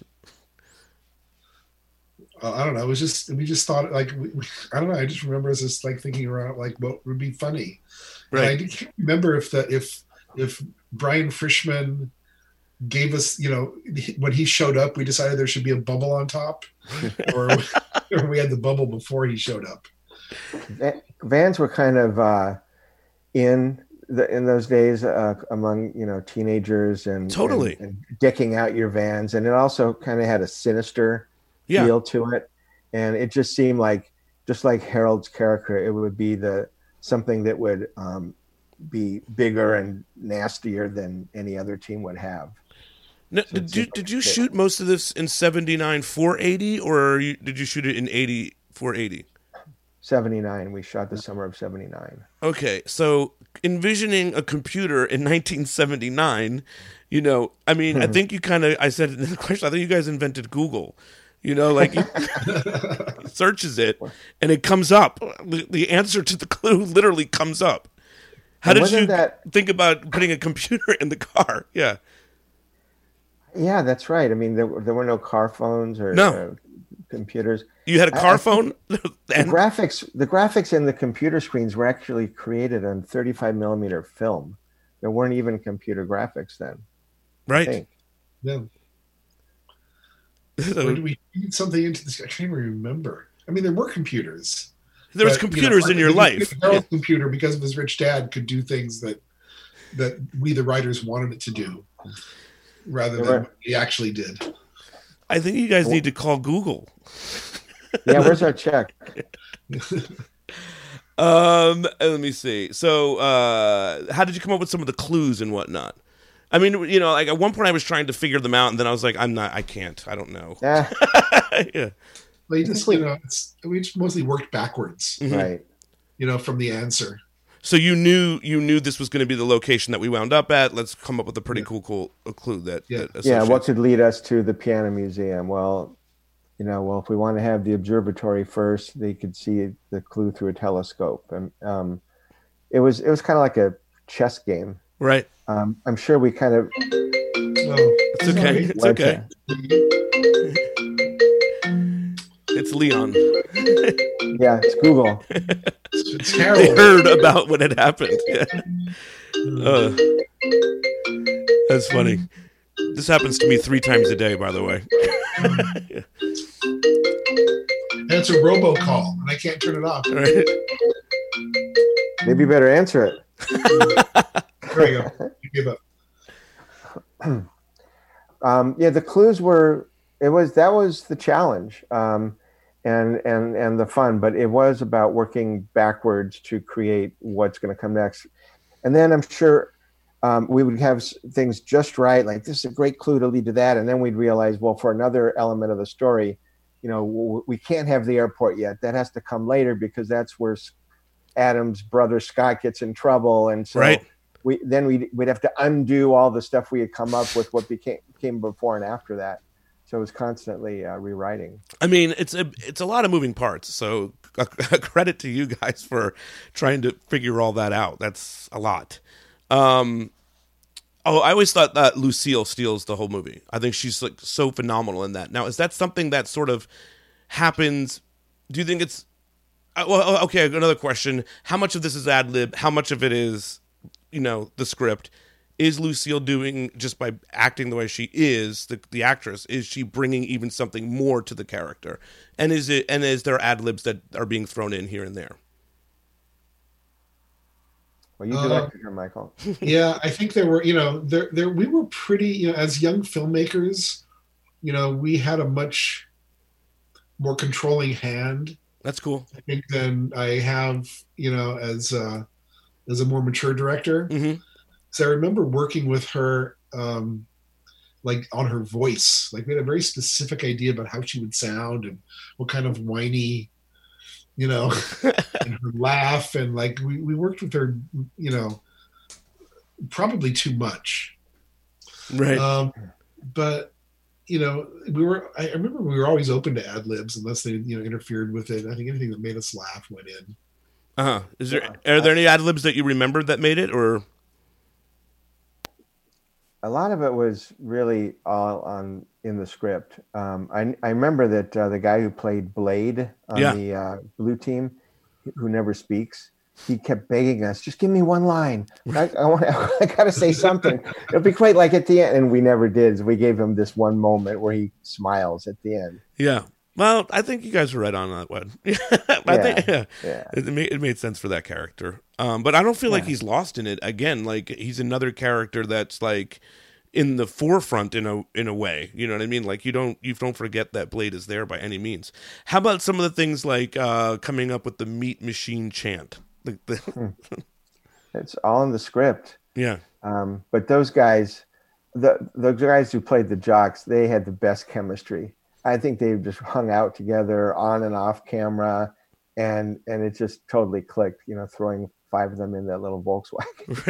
I don't know. We just thought like, I don't know. I just remember us just like thinking around like what would be funny. Right. And I can't remember if Brian Frischman gave us, when he showed up, we decided there should be a bubble on top, or we had the bubble before he showed up. Vans were kind of in those days among teenagers and totally and decking out your vans, and it also kind of had a sinister feel to it, and it just seemed like, just like Harold's character, it would be something that would be bigger and nastier than any other team would have. Now, so did you shoot most of this in 79 480, or did you shoot it in 80 480? 79. We shot the summer of 79. Okay, so envisioning a computer in 1979, I mean, I think you I said in the question, I think you guys invented Google. Like you searches it and it comes up. The answer to the clue literally comes up. How did you think about putting a computer in the car? Yeah. Yeah, that's right. I mean, there were no car phones or computers. You had a car phone? The graphics in the computer screens were actually created on 35 millimeter film. There weren't even computer graphics then. Right. I think. Yeah. Or did we feed something into this? I can't even remember. I mean, there were computers. There was computers in your life. Harold's computer, because of his rich dad, could do things that we, the writers, wanted it to do, rather than what he actually did. I think you guys need to call Google. Yeah, where's our check? Let me see. So, how did you come up with some of the clues and whatnot? I mean, like at one point I was trying to figure them out, and then I was like, I can't. I don't know. Yeah. Yeah. Well, we just mostly worked backwards, right? From the answer. So you knew this was going to be the location that we wound up at. Let's come up with a pretty cool clue that. Yeah. What could lead us to the piano museum? Well, if we want to have the observatory first, they could see the clue through a telescope, and it was kind of like a chess game, right? I'm sure we kind of. It's okay. It's okay. It's Leon. Yeah, it's Google. It's Harold. They heard about what had happened. Yeah. That's funny. This happens to me 3 times a day, by the way. Yeah. And it's a robocall, and I can't turn it off. Right. Maybe you better answer it. There you go. You give up. The clues were. That was the challenge, and the fun. But it was about working backwards to create what's going to come next. And then I'm sure we would have things just right, like this is a great clue to lead to that, and then we'd realize, well, for another element of the story, we can't have the airport yet. That has to come later because that's where Adam's brother Scott gets in trouble, and so right. we'd have to undo all the stuff we had come up with, what came before and after that. So it was constantly rewriting. I mean, it's a lot of moving parts. So credit to you guys for trying to figure all that out. That's a lot. I always thought that Lucille steals the whole movie. I think she's like so phenomenal in that. Now, is that something that sort of happens? Do you think it's okay? Another question: how much of this is ad lib? How much of it is, the script? Is Lucille doing, just by acting the way she is, the actress, is she bringing even something more to the character? And is there ad libs that are being thrown in here and there? Well, you directed her, Michael. Yeah, I think there were, we were pretty, as young filmmakers, we had a much more controlling hand. That's cool. I think than I have, as a more mature director. Mm-hmm. So I remember working with her, like on her voice. Like we had a very specific idea about how she would sound and what kind of whiny, and her laugh. And like we worked with her, probably too much. Right. But, I remember we were always open to ad libs unless they, interfered with it. I think anything that made us laugh went in. Are there any ad libs that you remembered that made it, or? A lot of it was really all in the script. I remember that the guy who played Blade on the blue team, who never speaks, he kept begging us, just give me one line. I got to say something. It'll be great, like at the end. And we never did. So we gave him this one moment where he smiles at the end. Yeah. Well, I think you guys were right on that one. It made sense for that character. But I don't feel like he's lost in it. Again, like he's another character that's like in the forefront in a way. You know what I mean? Like you don't forget that Blade is there by any means. How about some of the things like coming up with the meat machine chant? It's all in the script. Yeah. But those guys, the guys who played the jocks, they had the best chemistry. I think they just hung out together on and off camera, and it just totally clicked. Throwing 5 of them in that little Volkswagen.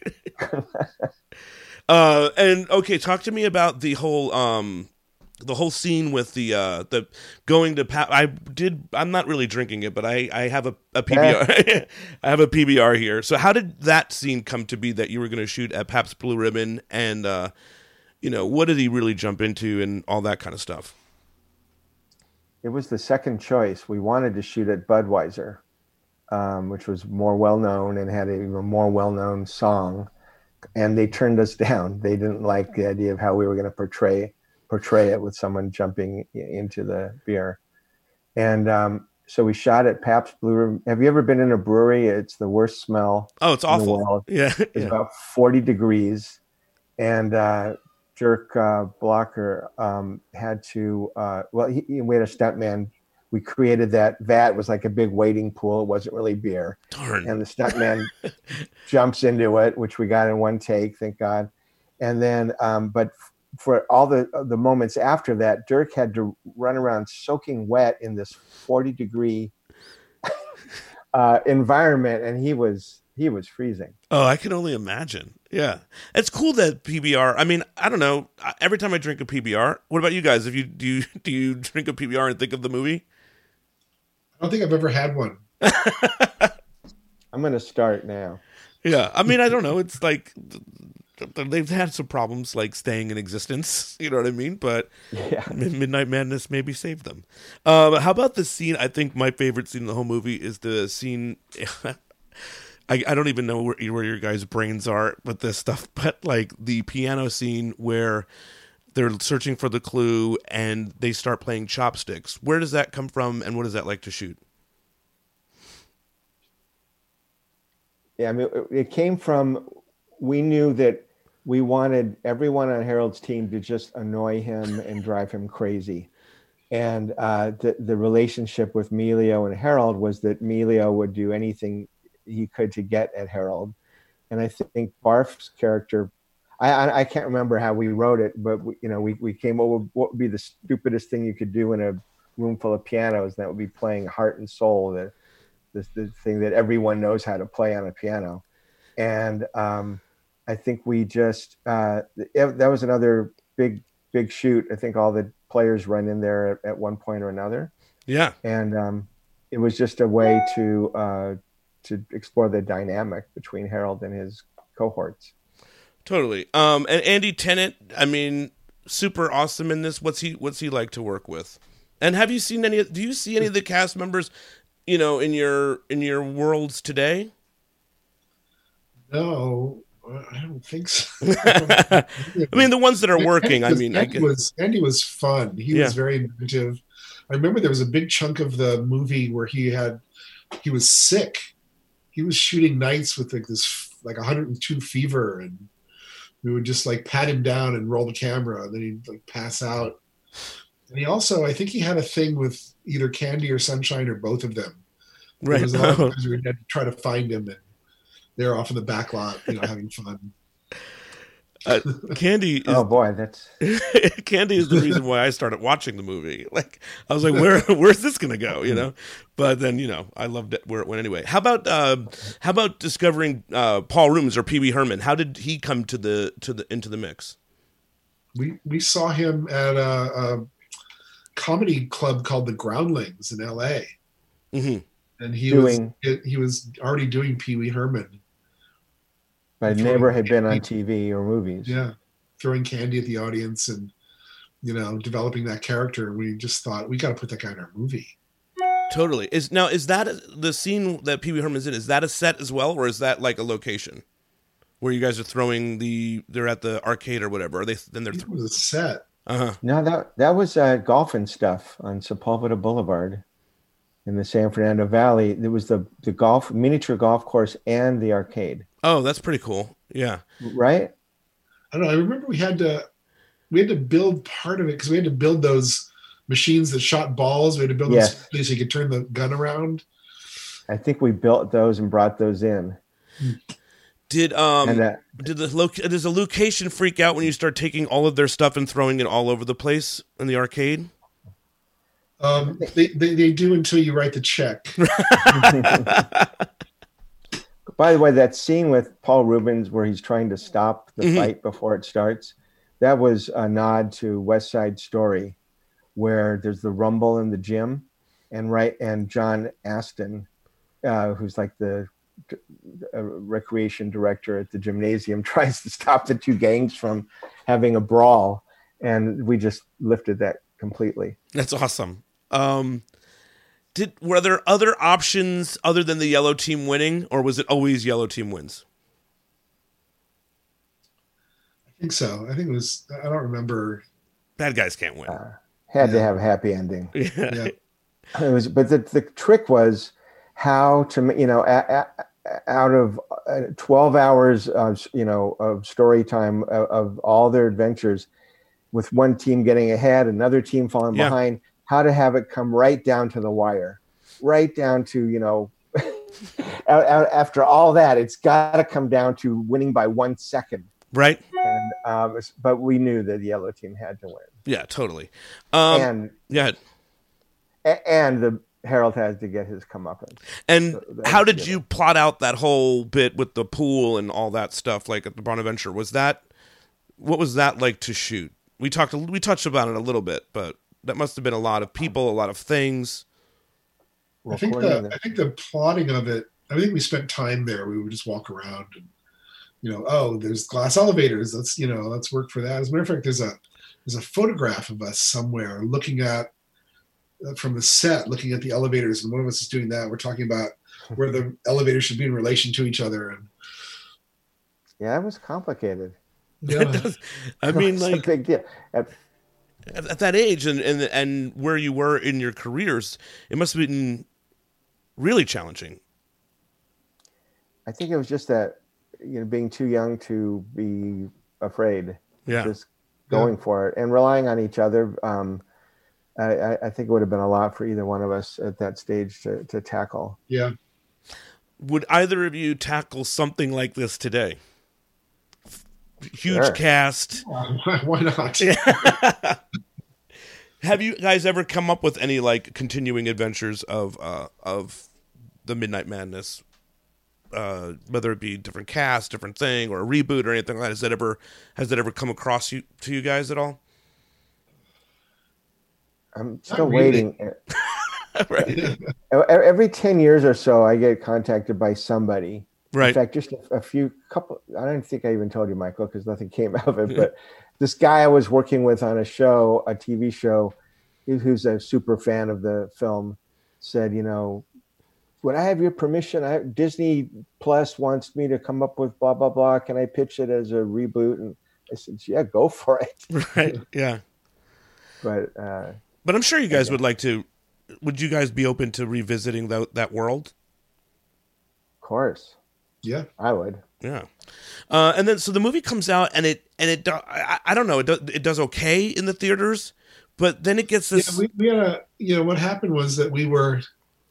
Right. And okay, talk to me about the whole scene with the going to. I'm not really drinking it, but I have a PBR. I have a PBR here. So how did that scene come to be that you were going to shoot at Pabst Blue Ribbon, and what did he really jump into and all that kind of stuff? It was the second choice. We wanted to shoot at Budweiser, which was more well-known and had a even more well-known song. And they turned us down. They didn't like the idea of how we were going to portray it with someone jumping into the beer. And so we shot at Pabst Blue Ribbon. Have you ever been in a brewery? It's the worst smell. Oh, it's awful. In the world. Yeah. It's about 40 degrees. And Dirk Blocker had to, we had a stuntman. We created that vat. It was like a big wading pool. It wasn't really beer. Darn. And the stuntman jumps into it, which we got in one take, thank God. And then, but for all the moments after that, Dirk had to run around soaking wet in this 40-degree environment, and he was freezing. Oh, I can only imagine. Yeah, it's cool that PBR. I mean, I don't know. Every time I drink a PBR, what about you guys? If you do you drink a PBR and think of the movie? I don't think I've ever had one. I'm going to start now. Yeah, I mean, I don't know. It's like they've had some problems like staying in existence. You know what I mean? But yeah. Midnight Madness maybe saved them. How about the scene? I think my favorite scene in the whole movie is the scene. I don't even know where your guys' brains are with this stuff, but like the piano scene where they're searching for the clue and they start playing chopsticks. Where does that come from, and what is that like to shoot? Yeah, I mean, it came from, we knew that we wanted everyone on Harold's team to just annoy him and drive him crazy. And the relationship with Melio and Harold was that Melio would do anything he could to get at Harold. And I think Barf's character, I can't remember how we wrote it, but we came over what would be the stupidest thing you could do in a room full of pianos, and that would be playing Heart and Soul, the thing that everyone knows how to play on a piano. And I think we just that was another big shoot. I think all the players run in there at one point or another. Yeah. And it was just a way to explore the dynamic between Harold and his cohorts. Totally. And Andy Tennant, I mean, super awesome in this. What's he like to work with? And do you see any of the cast members, in your worlds today? No, I don't think so. I mean, the ones that are working. Andy was fun. He was very inventive. I remember there was a big chunk of the movie where he was sick. He was shooting nights with this 102 fever, and we would just like pat him down and roll the camera, and then he'd like pass out. And he also, I think he had a thing with either Candy or Sunshine or both of them. Right. There was a lot of times we had to try to find him, and they're off in the back lot, having fun. Candy is, oh boy, that's Candy is the reason why I started watching the movie. Like, I was like, where's this gonna go? But then I loved it where it went anyway. How about discovering Paul Rubens or Pee Wee Herman? How did he come into the mix? We saw him at a comedy club called the Groundlings in L.A. Mm-hmm. And he was already doing Pee Wee Herman. My neighbor had been on TV or movies. Yeah, throwing candy at the audience and developing that character. We just thought we got to put that guy in our movie. Totally. Is that the scene that Pee Wee Herman's in? Is that a set as well, or is that like a location where you guys are they're at the arcade or whatever? Are they? Then they're. It was a set. No, that was golf and stuff on Sepulveda Boulevard in the San Fernando Valley. There was the miniature golf course and the arcade. Oh, that's pretty cool. Yeah. Right? I don't know. I remember we had to build part of it because we had to build those machines that shot balls. We had to build them so you could turn the gun around. I think we built those and brought those in. Does the location freak out when you start taking all of their stuff and throwing it all over the place in the arcade? They do until you write the check. By the way, that scene with Paul Rubens where he's trying to stop the fight before it starts, that was a nod to West Side Story, where there's the rumble in the gym, and John Astin, who's like the recreation director at the gymnasium, tries to stop the two gangs from having a brawl, and we just lifted that completely. That's awesome. Were there other options other than the yellow team winning, or was it always yellow team wins? I think so. I think it was. I don't remember. Bad guys can't win. Had to have a happy ending. Yeah. It was, but the trick was how to, out of 12 hours of, of story time of all their adventures, with one team getting ahead, another team falling behind, how to have it come right down to the wire, right down to, after all that, it's got to come down to winning by 1 second. Right. And, but we knew that the yellow team had to win. Yeah, totally. And the Harold has to get his comeuppance. And so how did you plot out that whole bit with the pool and all that stuff, like at the Bonaventure? What was that like to shoot? We touched about it a little bit, but that must have been a lot of people, a lot of things. I think the plotting of it, I think we spent time there. We would just walk around and, there's glass elevators. Let's work for that. As a matter of fact, there's a photograph of us somewhere looking at, from the set, looking at the elevators, and one of us is doing that. We're talking about where the elevators should be in relation to each other. And yeah, it was complicated. Yeah. I mean, like, a big deal. At that age and where you were in your careers, it must have been really challenging. I think it was just that, being too young to be afraid, just going for it and relying on each other. I think it would have been a lot for either one of us at that stage to tackle. Yeah. Would either of you tackle something like this today? Huge cast. Why not? Have you guys ever come up with any like continuing adventures of the Midnight Madness? Whether it be different cast, different thing, or a reboot or anything like that. Has that ever come across to you guys at all? I'm still waiting. Right. Every 10 years or so, I get contacted by somebody. Right. In fact, just a couple. I don't think I even told you, Michael, because nothing came out of it. But this guy I was working with on a TV show, who's a super fan of the film, said, would I have your permission? Disney Plus wants me to come up with blah, blah, blah. Can I pitch it as a reboot? And I said, yeah, go for it. Right. Yeah. But I'm sure you guys would like to. Would you guys be open to revisiting that world? Of course. Yeah, I would. Yeah. And then so the movie comes out and it I don't know, it does okay in the theaters, but then it gets this. Yeah, we had what happened was that we were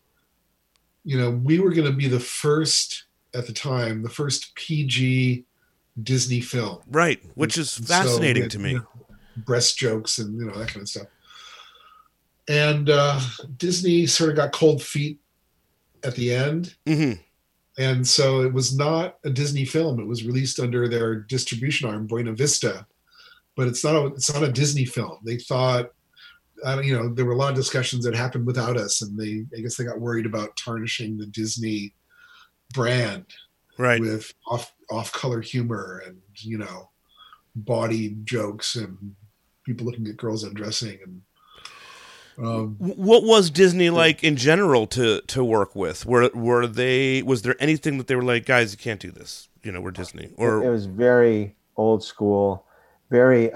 going to be the first at the time, the first PG Disney film. Right, which is fascinating to me. Breast jokes and that kind of stuff. And Disney sort of got cold feet at the end. Mm-hmm. And so it was not a Disney film. It was released under their distribution arm, Buena Vista, but it's not a Disney film. They thought, there were a lot of discussions that happened without us, and I guess they got worried about tarnishing the Disney brand, right, with off-color humor and body jokes and people looking at girls undressing. And what was Disney like in general to work with? Was there anything that they were like, guys, you can't do this? We're Disney. Or it was very old school, very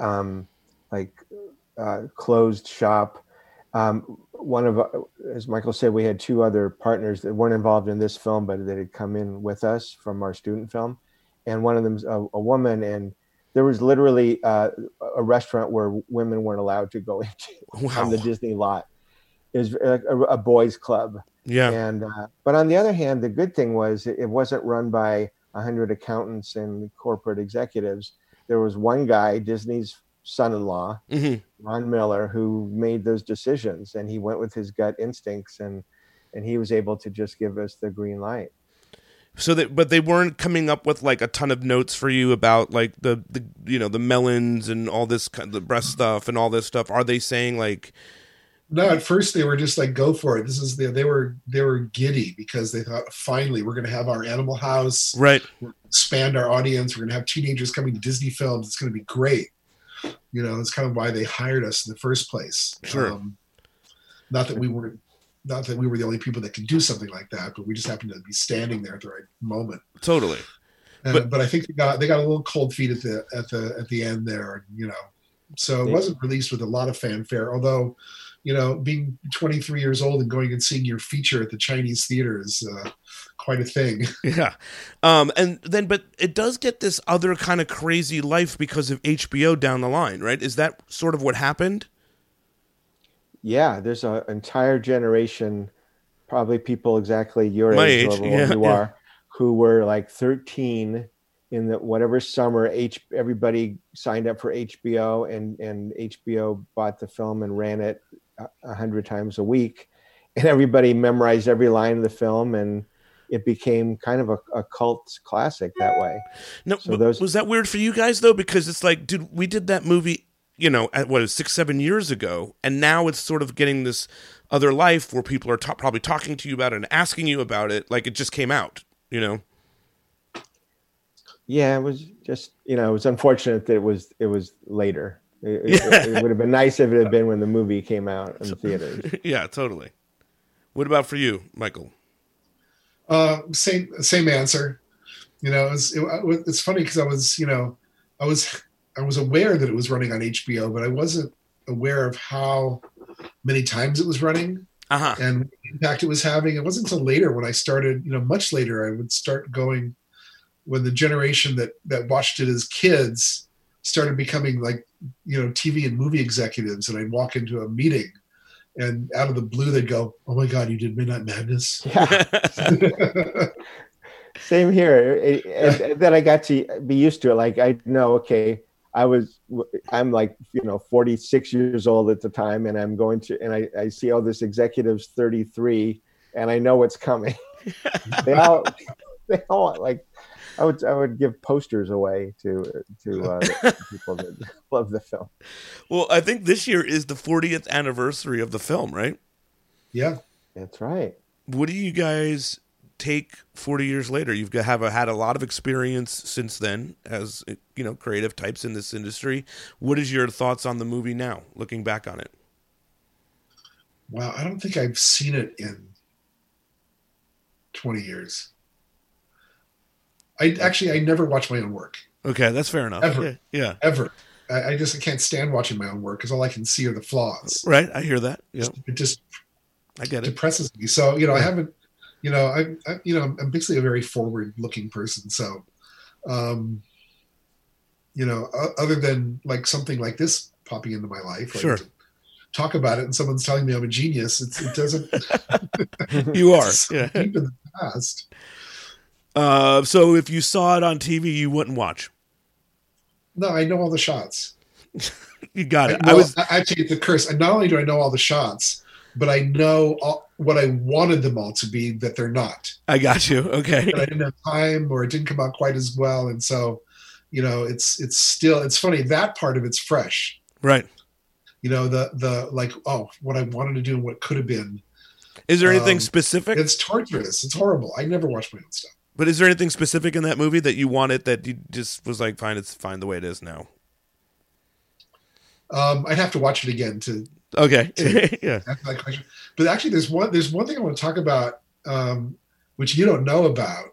closed shop. As Michael said, we had two other partners that weren't involved in this film, but that had come in with us from our student film, and one of them's a woman, and there was literally a restaurant where women weren't allowed to go into on the Disney lot. It was like a boys' club. Yeah. And but on the other hand, the good thing was it wasn't run by 100 accountants and corporate executives. There was one guy, Disney's son-in-law, mm-hmm. Ron Miller, who made those decisions, and he went with his gut instincts, and he was able to just give us the green light. So but they weren't coming up with like a ton of notes for you about like the melons and all this the breast stuff and all this stuff. Are they saying like? No, at first they were just like, go for it. They were giddy because they thought, finally, we're going to have our Animal House. Right. We're going to expand our audience. We're going to have teenagers coming to Disney films. It's going to be great. It's kind of why they hired us in the first place. Sure. Not that we were the only people that could do something like that, but we just happened to be standing there at the right moment. Totally. But I think they got a little cold feet at the end there, So it wasn't released with a lot of fanfare, although being 23 years old and going and seeing your feature at the Chinese theater is quite a thing. Yeah. But it does get this other kind of crazy life because of HBO down the line, right? Is that sort of what happened? Yeah, there's an entire generation, probably people exactly your My age age, level yeah, you are, who were like 13 in the whatever summer. Everybody signed up for HBO, and HBO bought the film and ran it 100 times a week, and everybody memorized every line of the film, and it became kind of a cult classic that way. No, so was that weird for you guys though? Because it's like, dude, we did that movie, at 6-7 years ago, and now it's sort of getting this other life where people are probably talking to you about it and asking you about it, like it just came out, Yeah, it was just, it was unfortunate that it was later. It would have been nice if it had been when the movie came out in the theaters. Yeah, totally. What about for you, Michael? Same answer. It's funny because I was aware that it was running on HBO, but I wasn't aware of how many times it was running and what impact it was having. It wasn't until later when I started, much later, I would start going when the generation that watched it as kids started becoming like, TV and movie executives, and I'd walk into a meeting and out of the blue they'd go, "Oh my God, you did Midnight Madness." Yeah. Same here. And then I got to be used to it. Like, I know, okay, I'm like, 46 years old at the time, and I'm going to, and I see all this executives 33, and I know what's coming. they all like, I would give posters away to people that love the film. Well, I think this year is the 40th anniversary of the film, right? Yeah, that's right. What do you guys take 40 years later? You've had a lot of experience since then as creative types in this industry. What is your thoughts on the movie now, looking back on it? Wow, I don't think I've seen it in 20 years. I never watch my own work. Okay, that's fair enough. Ever. Yeah. Ever. I can't stand watching my own work because all I can see are the flaws. Right, I hear that. Yeah. It just I get it. Depresses me. So, I haven't, I'm basically a very forward-looking person. So, other than like something like this popping into my life, sure. Talk about it and someone's telling me I'm a genius, it doesn't. You are. So yeah. Deep in the past. So if you saw it on TV, you wouldn't watch. No, I know all the shots. You got it. Actually, the curse. Not only do I know all the shots, but I know what I wanted them all to be that they're not. I got you. Okay. But I didn't have time, or it didn't come out quite as well, and so, it's funny, that part of it's fresh. Right. The like, what I wanted to do and what could have been. Is there anything specific? It's torturous. It's horrible. I never watch my own stuff. But is there anything specific in that movie that you wanted that you just was like, fine, it's fine the way it is now? I'd have to watch it again to. Okay. Yeah. Answer that question. But actually, there's one thing I want to talk about, which you don't know about.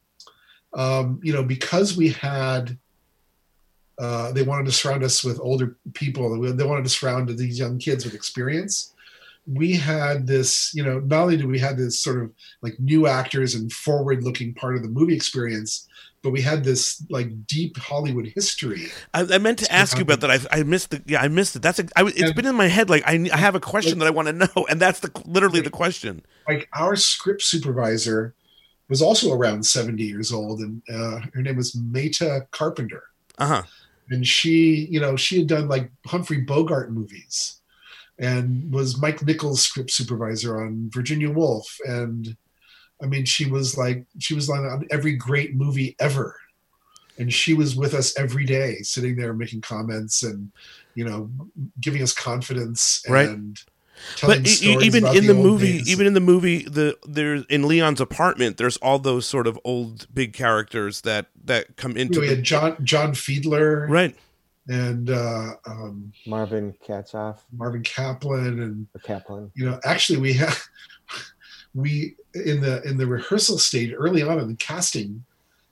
Because we had, they wanted to surround us with older people. They wanted to surround these young kids with experience. We had this, not only do we have this sort of like new actors and forward-looking part of the movie experience, but we had this like deep Hollywood history. I meant to ask you about that. I missed it. Yeah, I missed it. It's been in my head. Like I have a question that I want to know, and that's literally the question. Like our script supervisor was also around 70 years old, and her name was Meta Carpenter. And she had done like Humphrey Bogart movies. And was Mike Nichols' script supervisor on Virginia Woolf. And I mean, she was on every great movie ever. And she was with us every day, sitting there making comments and, giving us confidence and right. telling but stories even about in the movie, days. even in the movie, there's in Leon's apartment, there's all those sort of old big characters that come into. We had John Fiedler. Right. And Marvin Katzoff, Marvin Kaplan, and Kaplan. Actually, we in the rehearsal stage early on in the casting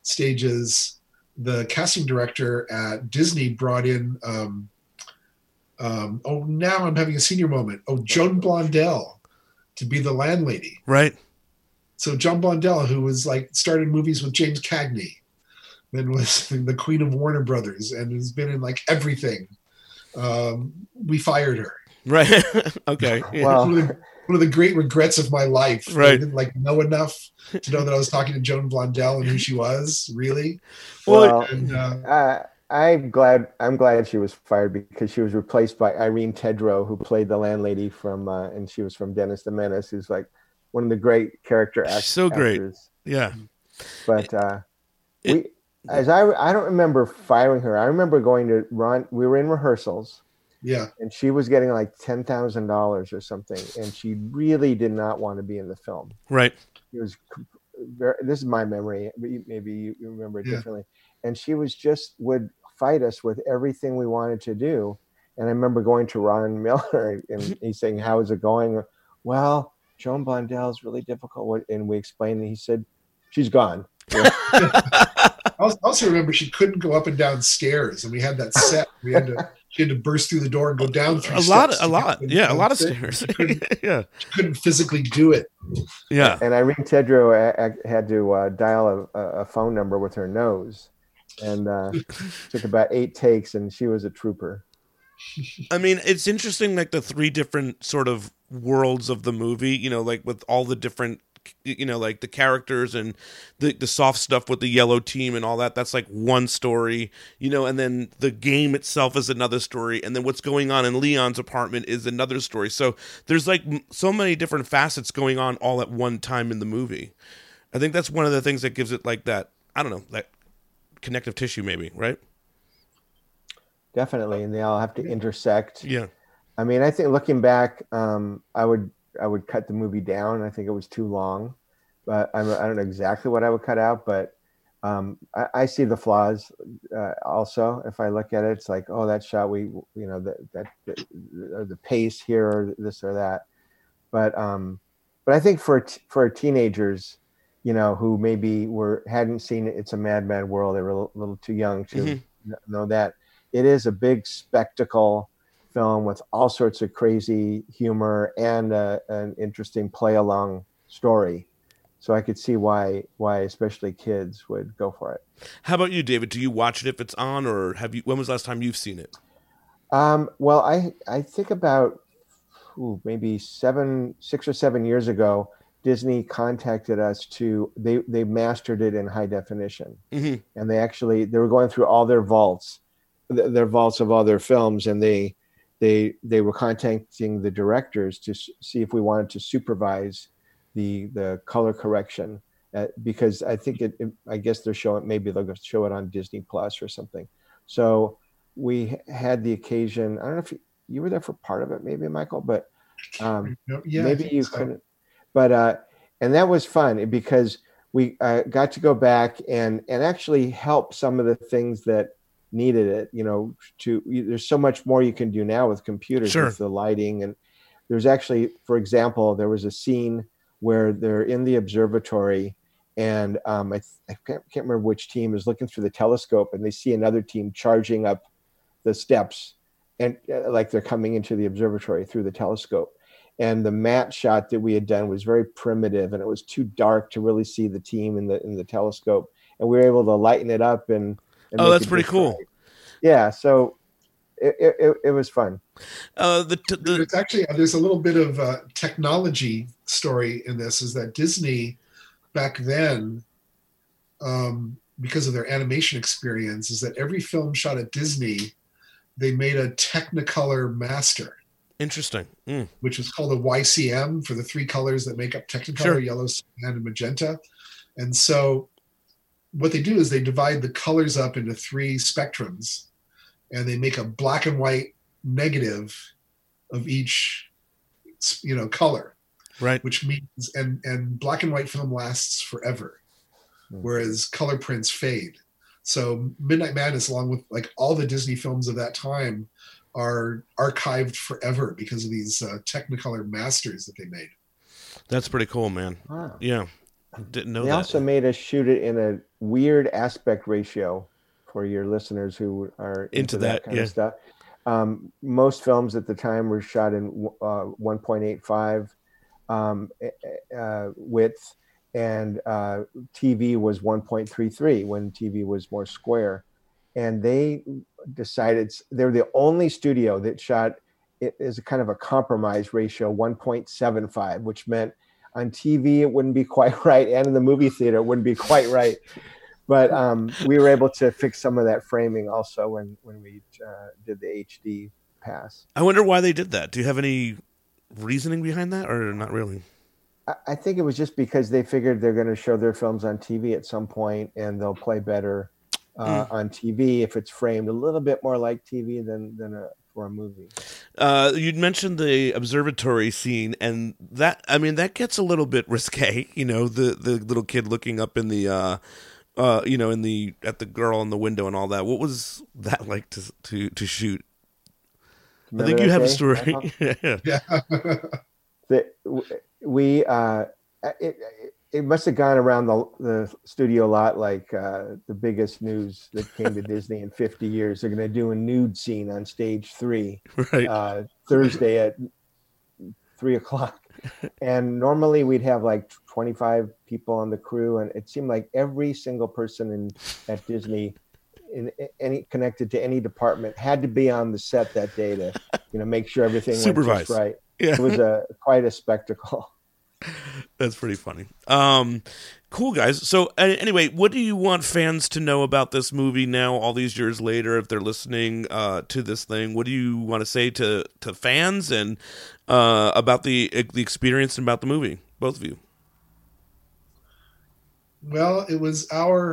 stages, the casting director at Disney brought in Now I'm having a senior moment. Joan Blondell to be the landlady. Right. So Joan Blondell, who was started movies with James Cagney, then was the queen of Warner Brothers, and has been in everything. We fired her. Right. Okay. Well, one of the great regrets of my life. Right. I didn't know enough to know that I was talking to Joan Blondell and who she was, really. Well, I'm glad she was fired because she was replaced by Irene Tedrow, who played the landlady from, and she was from Dennis the Menace, who's one of the great character actors. So great. Yeah. But I don't remember firing her. I remember going to Ron. We were in rehearsals. Yeah. And she was getting $10,000 or something, and she really did not want to be in the film. Right. It was this is my memory. Maybe you remember it differently. And she would fight us with everything we wanted to do. And I remember going to Ron Miller and he's saying, "How is it going?" Well, Joan Blondell is really difficult. And we explained, and he said, "She's gone." I also remember she couldn't go up and down stairs, and we had that set. She had to burst through the door and go down 3 steps. A lot of stairs. She couldn't physically do it. Yeah. And Irene Tedrow had to dial a phone number with her nose, and took about 8 takes, and she was a trooper. I mean, it's interesting, the 3 different sort of worlds of the movie, with all the different, the characters and the soft stuff with the yellow team and all that. That's one story, and then the game itself is another story. And then what's going on in Leon's apartment is another story. So there's so many different facets going on all at one time in the movie. I think that's one of the things that gives it that, I don't know, that connective tissue maybe, right? Definitely. And they all have to intersect. Yeah. I mean, I think looking back, I would cut the movie down. I think it was too long, but I don't know exactly what I would cut out, but I see the flaws also. If I look at it, it's that shot, the pace here or this or that. But I think for teenagers, who maybe hadn't seen It's a Mad, Mad World, they were a little too young to know that it is a big spectacle film with all sorts of crazy humor and an interesting play along story. So I could see why especially kids would go for it. How about you, David? Do you watch it if it's on, or when was the last time you've seen it? Well, I think about maybe 6 or 7 years ago, Disney contacted us they mastered it in high definition. And they were going through all their vaults of all their films, and they were contacting the directors to see if we wanted to supervise the color correction, because I think I guess they'll show it on Disney Plus or something. So we had the occasion. I don't know if you were there for part of it, maybe, Michael, but maybe you couldn't. But and that was fun because we got to go back and actually help some of the things that needed it. There's so much more you can do now with computers. Sure. With the lighting, and there's actually, for example, there was a scene where they're in the observatory, and I can't remember which team is looking through the telescope, and they see another team charging up the steps, and they're coming into the observatory through the telescope. And the matte shot that we had done was very primitive, and it was too dark to really see the team in the telescope. And we were able to lighten it up and that's pretty cool. Bright. Yeah, so it was fun. It's actually there's a little bit of a technology story in this. Is that Disney back then, because of their animation experience, is that every film shot at Disney, they made a Technicolor master. Interesting. Which was called a YCM for the 3 colors that make up Technicolor: sure. Yellow, cyan, and magenta. And so what they do is they divide the colors up into 3 spectrums, and they make a black and white negative of each, color. Right. Which means, and black and white film lasts forever, whereas color prints fade. So Midnight Madness, along with all the Disney films of that time, are archived forever because of these Technicolor masters that they made. That's pretty cool, man. Wow. Yeah. Didn't know that. They also made us shoot it in a weird aspect ratio for your listeners who are into that kind of stuff. Most films at the time were shot in 1.85 width, and TV was 1.33 when TV was more square. And they decided they're the only studio that shot it as a kind of a compromise ratio, 1.75, which meant on TV it wouldn't be quite right, and in the movie theater it wouldn't be quite right. But we were able to fix some of that framing also when we did the HD pass. I wonder why they did that. Do you have any reasoning behind that, or not really? I think it was just because they figured they're going to show their films on TV at some point, and they'll play better on TV if it's framed a little bit more like TV than for a movie. You'd mentioned the observatory scene, and that gets a little bit risque. You know, the little kid looking up in the at the girl in the window and all that. What was that like to shoot? Remember, I think you have a story. Yeah. It must have gone around the studio a lot like the biggest news that came to Disney in 50 years. They're going to do a nude scene on stage 3 Thursday at 3:00. And normally we'd have like 25 people on the crew, and it seemed like every single person at Disney in any connected to any department had to be on the set that day to make sure everything went just right. Yeah. It was quite a spectacle. That's pretty funny. Cool, guys. So anyway, what do you want fans to know about this movie now, all these years later, if they're listening to this thing? What do you want to say to fans and about the experience and about the movie, both of you? Well, it was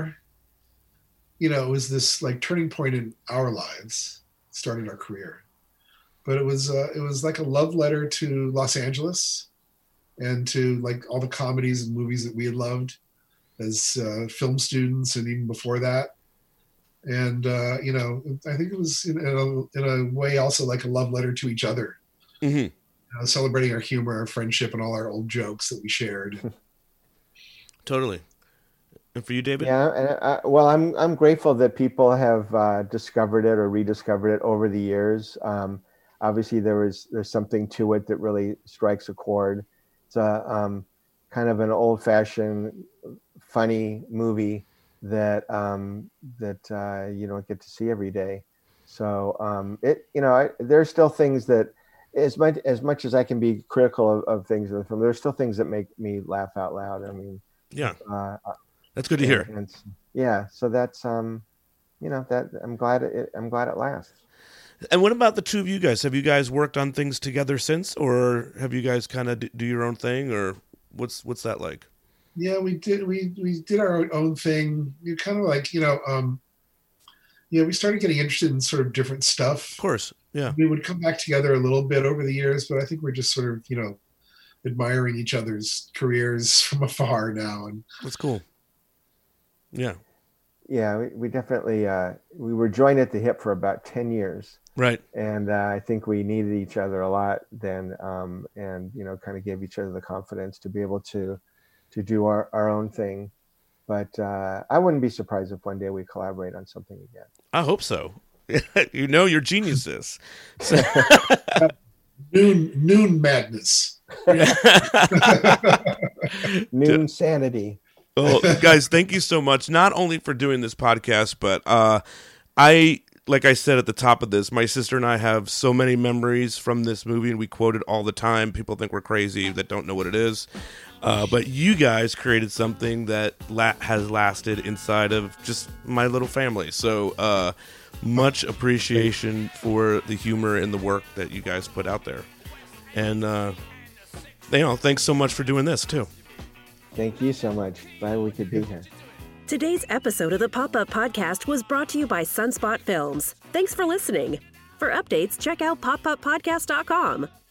it was this like turning point in our lives, starting our career. But it was like a love letter to Los Angeles and to like all the comedies and movies that we had loved as film students and even before that. And, I think it was in a way also like a love letter to each other, celebrating our humor, our friendship, and all our old jokes that we shared. Totally. And for you, David? Yeah, and I'm grateful that people have discovered it or rediscovered it over the years. Obviously, there's something to it that really strikes a chord. It's a kind of an old-fashioned, funny movie that you don't get to see every day. So there's still things that, as much as I can be critical of things in the film, there's still things that make me laugh out loud. I mean, yeah, that's good to hear. And so that's that I'm glad it lasts. And what about the two of you guys? Have you guys worked on things together since, or have you guys kind of do your own thing, or what's that like? Yeah, we did. We did our own thing. You kind of like we started getting interested in sort of different stuff. Of course, yeah. We would come back together a little bit over the years, but I think we're just sort of admiring each other's careers from afar now, and that's cool. Yeah. Yeah, we definitely we were joined at the hip for about 10 years. Right. And I think we needed each other a lot then, and kind of gave each other the confidence to be able to do our own thing. But I wouldn't be surprised if one day we collaborate on something again. I hope so. You're geniuses. So. Noon madness. Noon sanity. Well, guys, thank you so much, not only for doing this podcast, but like I said at the top of this, my sister and I have so many memories from this movie, and we quote it all the time. People think we're crazy that don't know what it is. But you guys created something that has lasted inside of just my little family. So much appreciation for the humor and the work that you guys put out there. And, thanks so much for doing this, too. Thank you so much. Glad we could be here. Today's episode of the Pop-Up Podcast was brought to you by Sunspot Films. Thanks for listening. For updates, check out popuppodcast.com.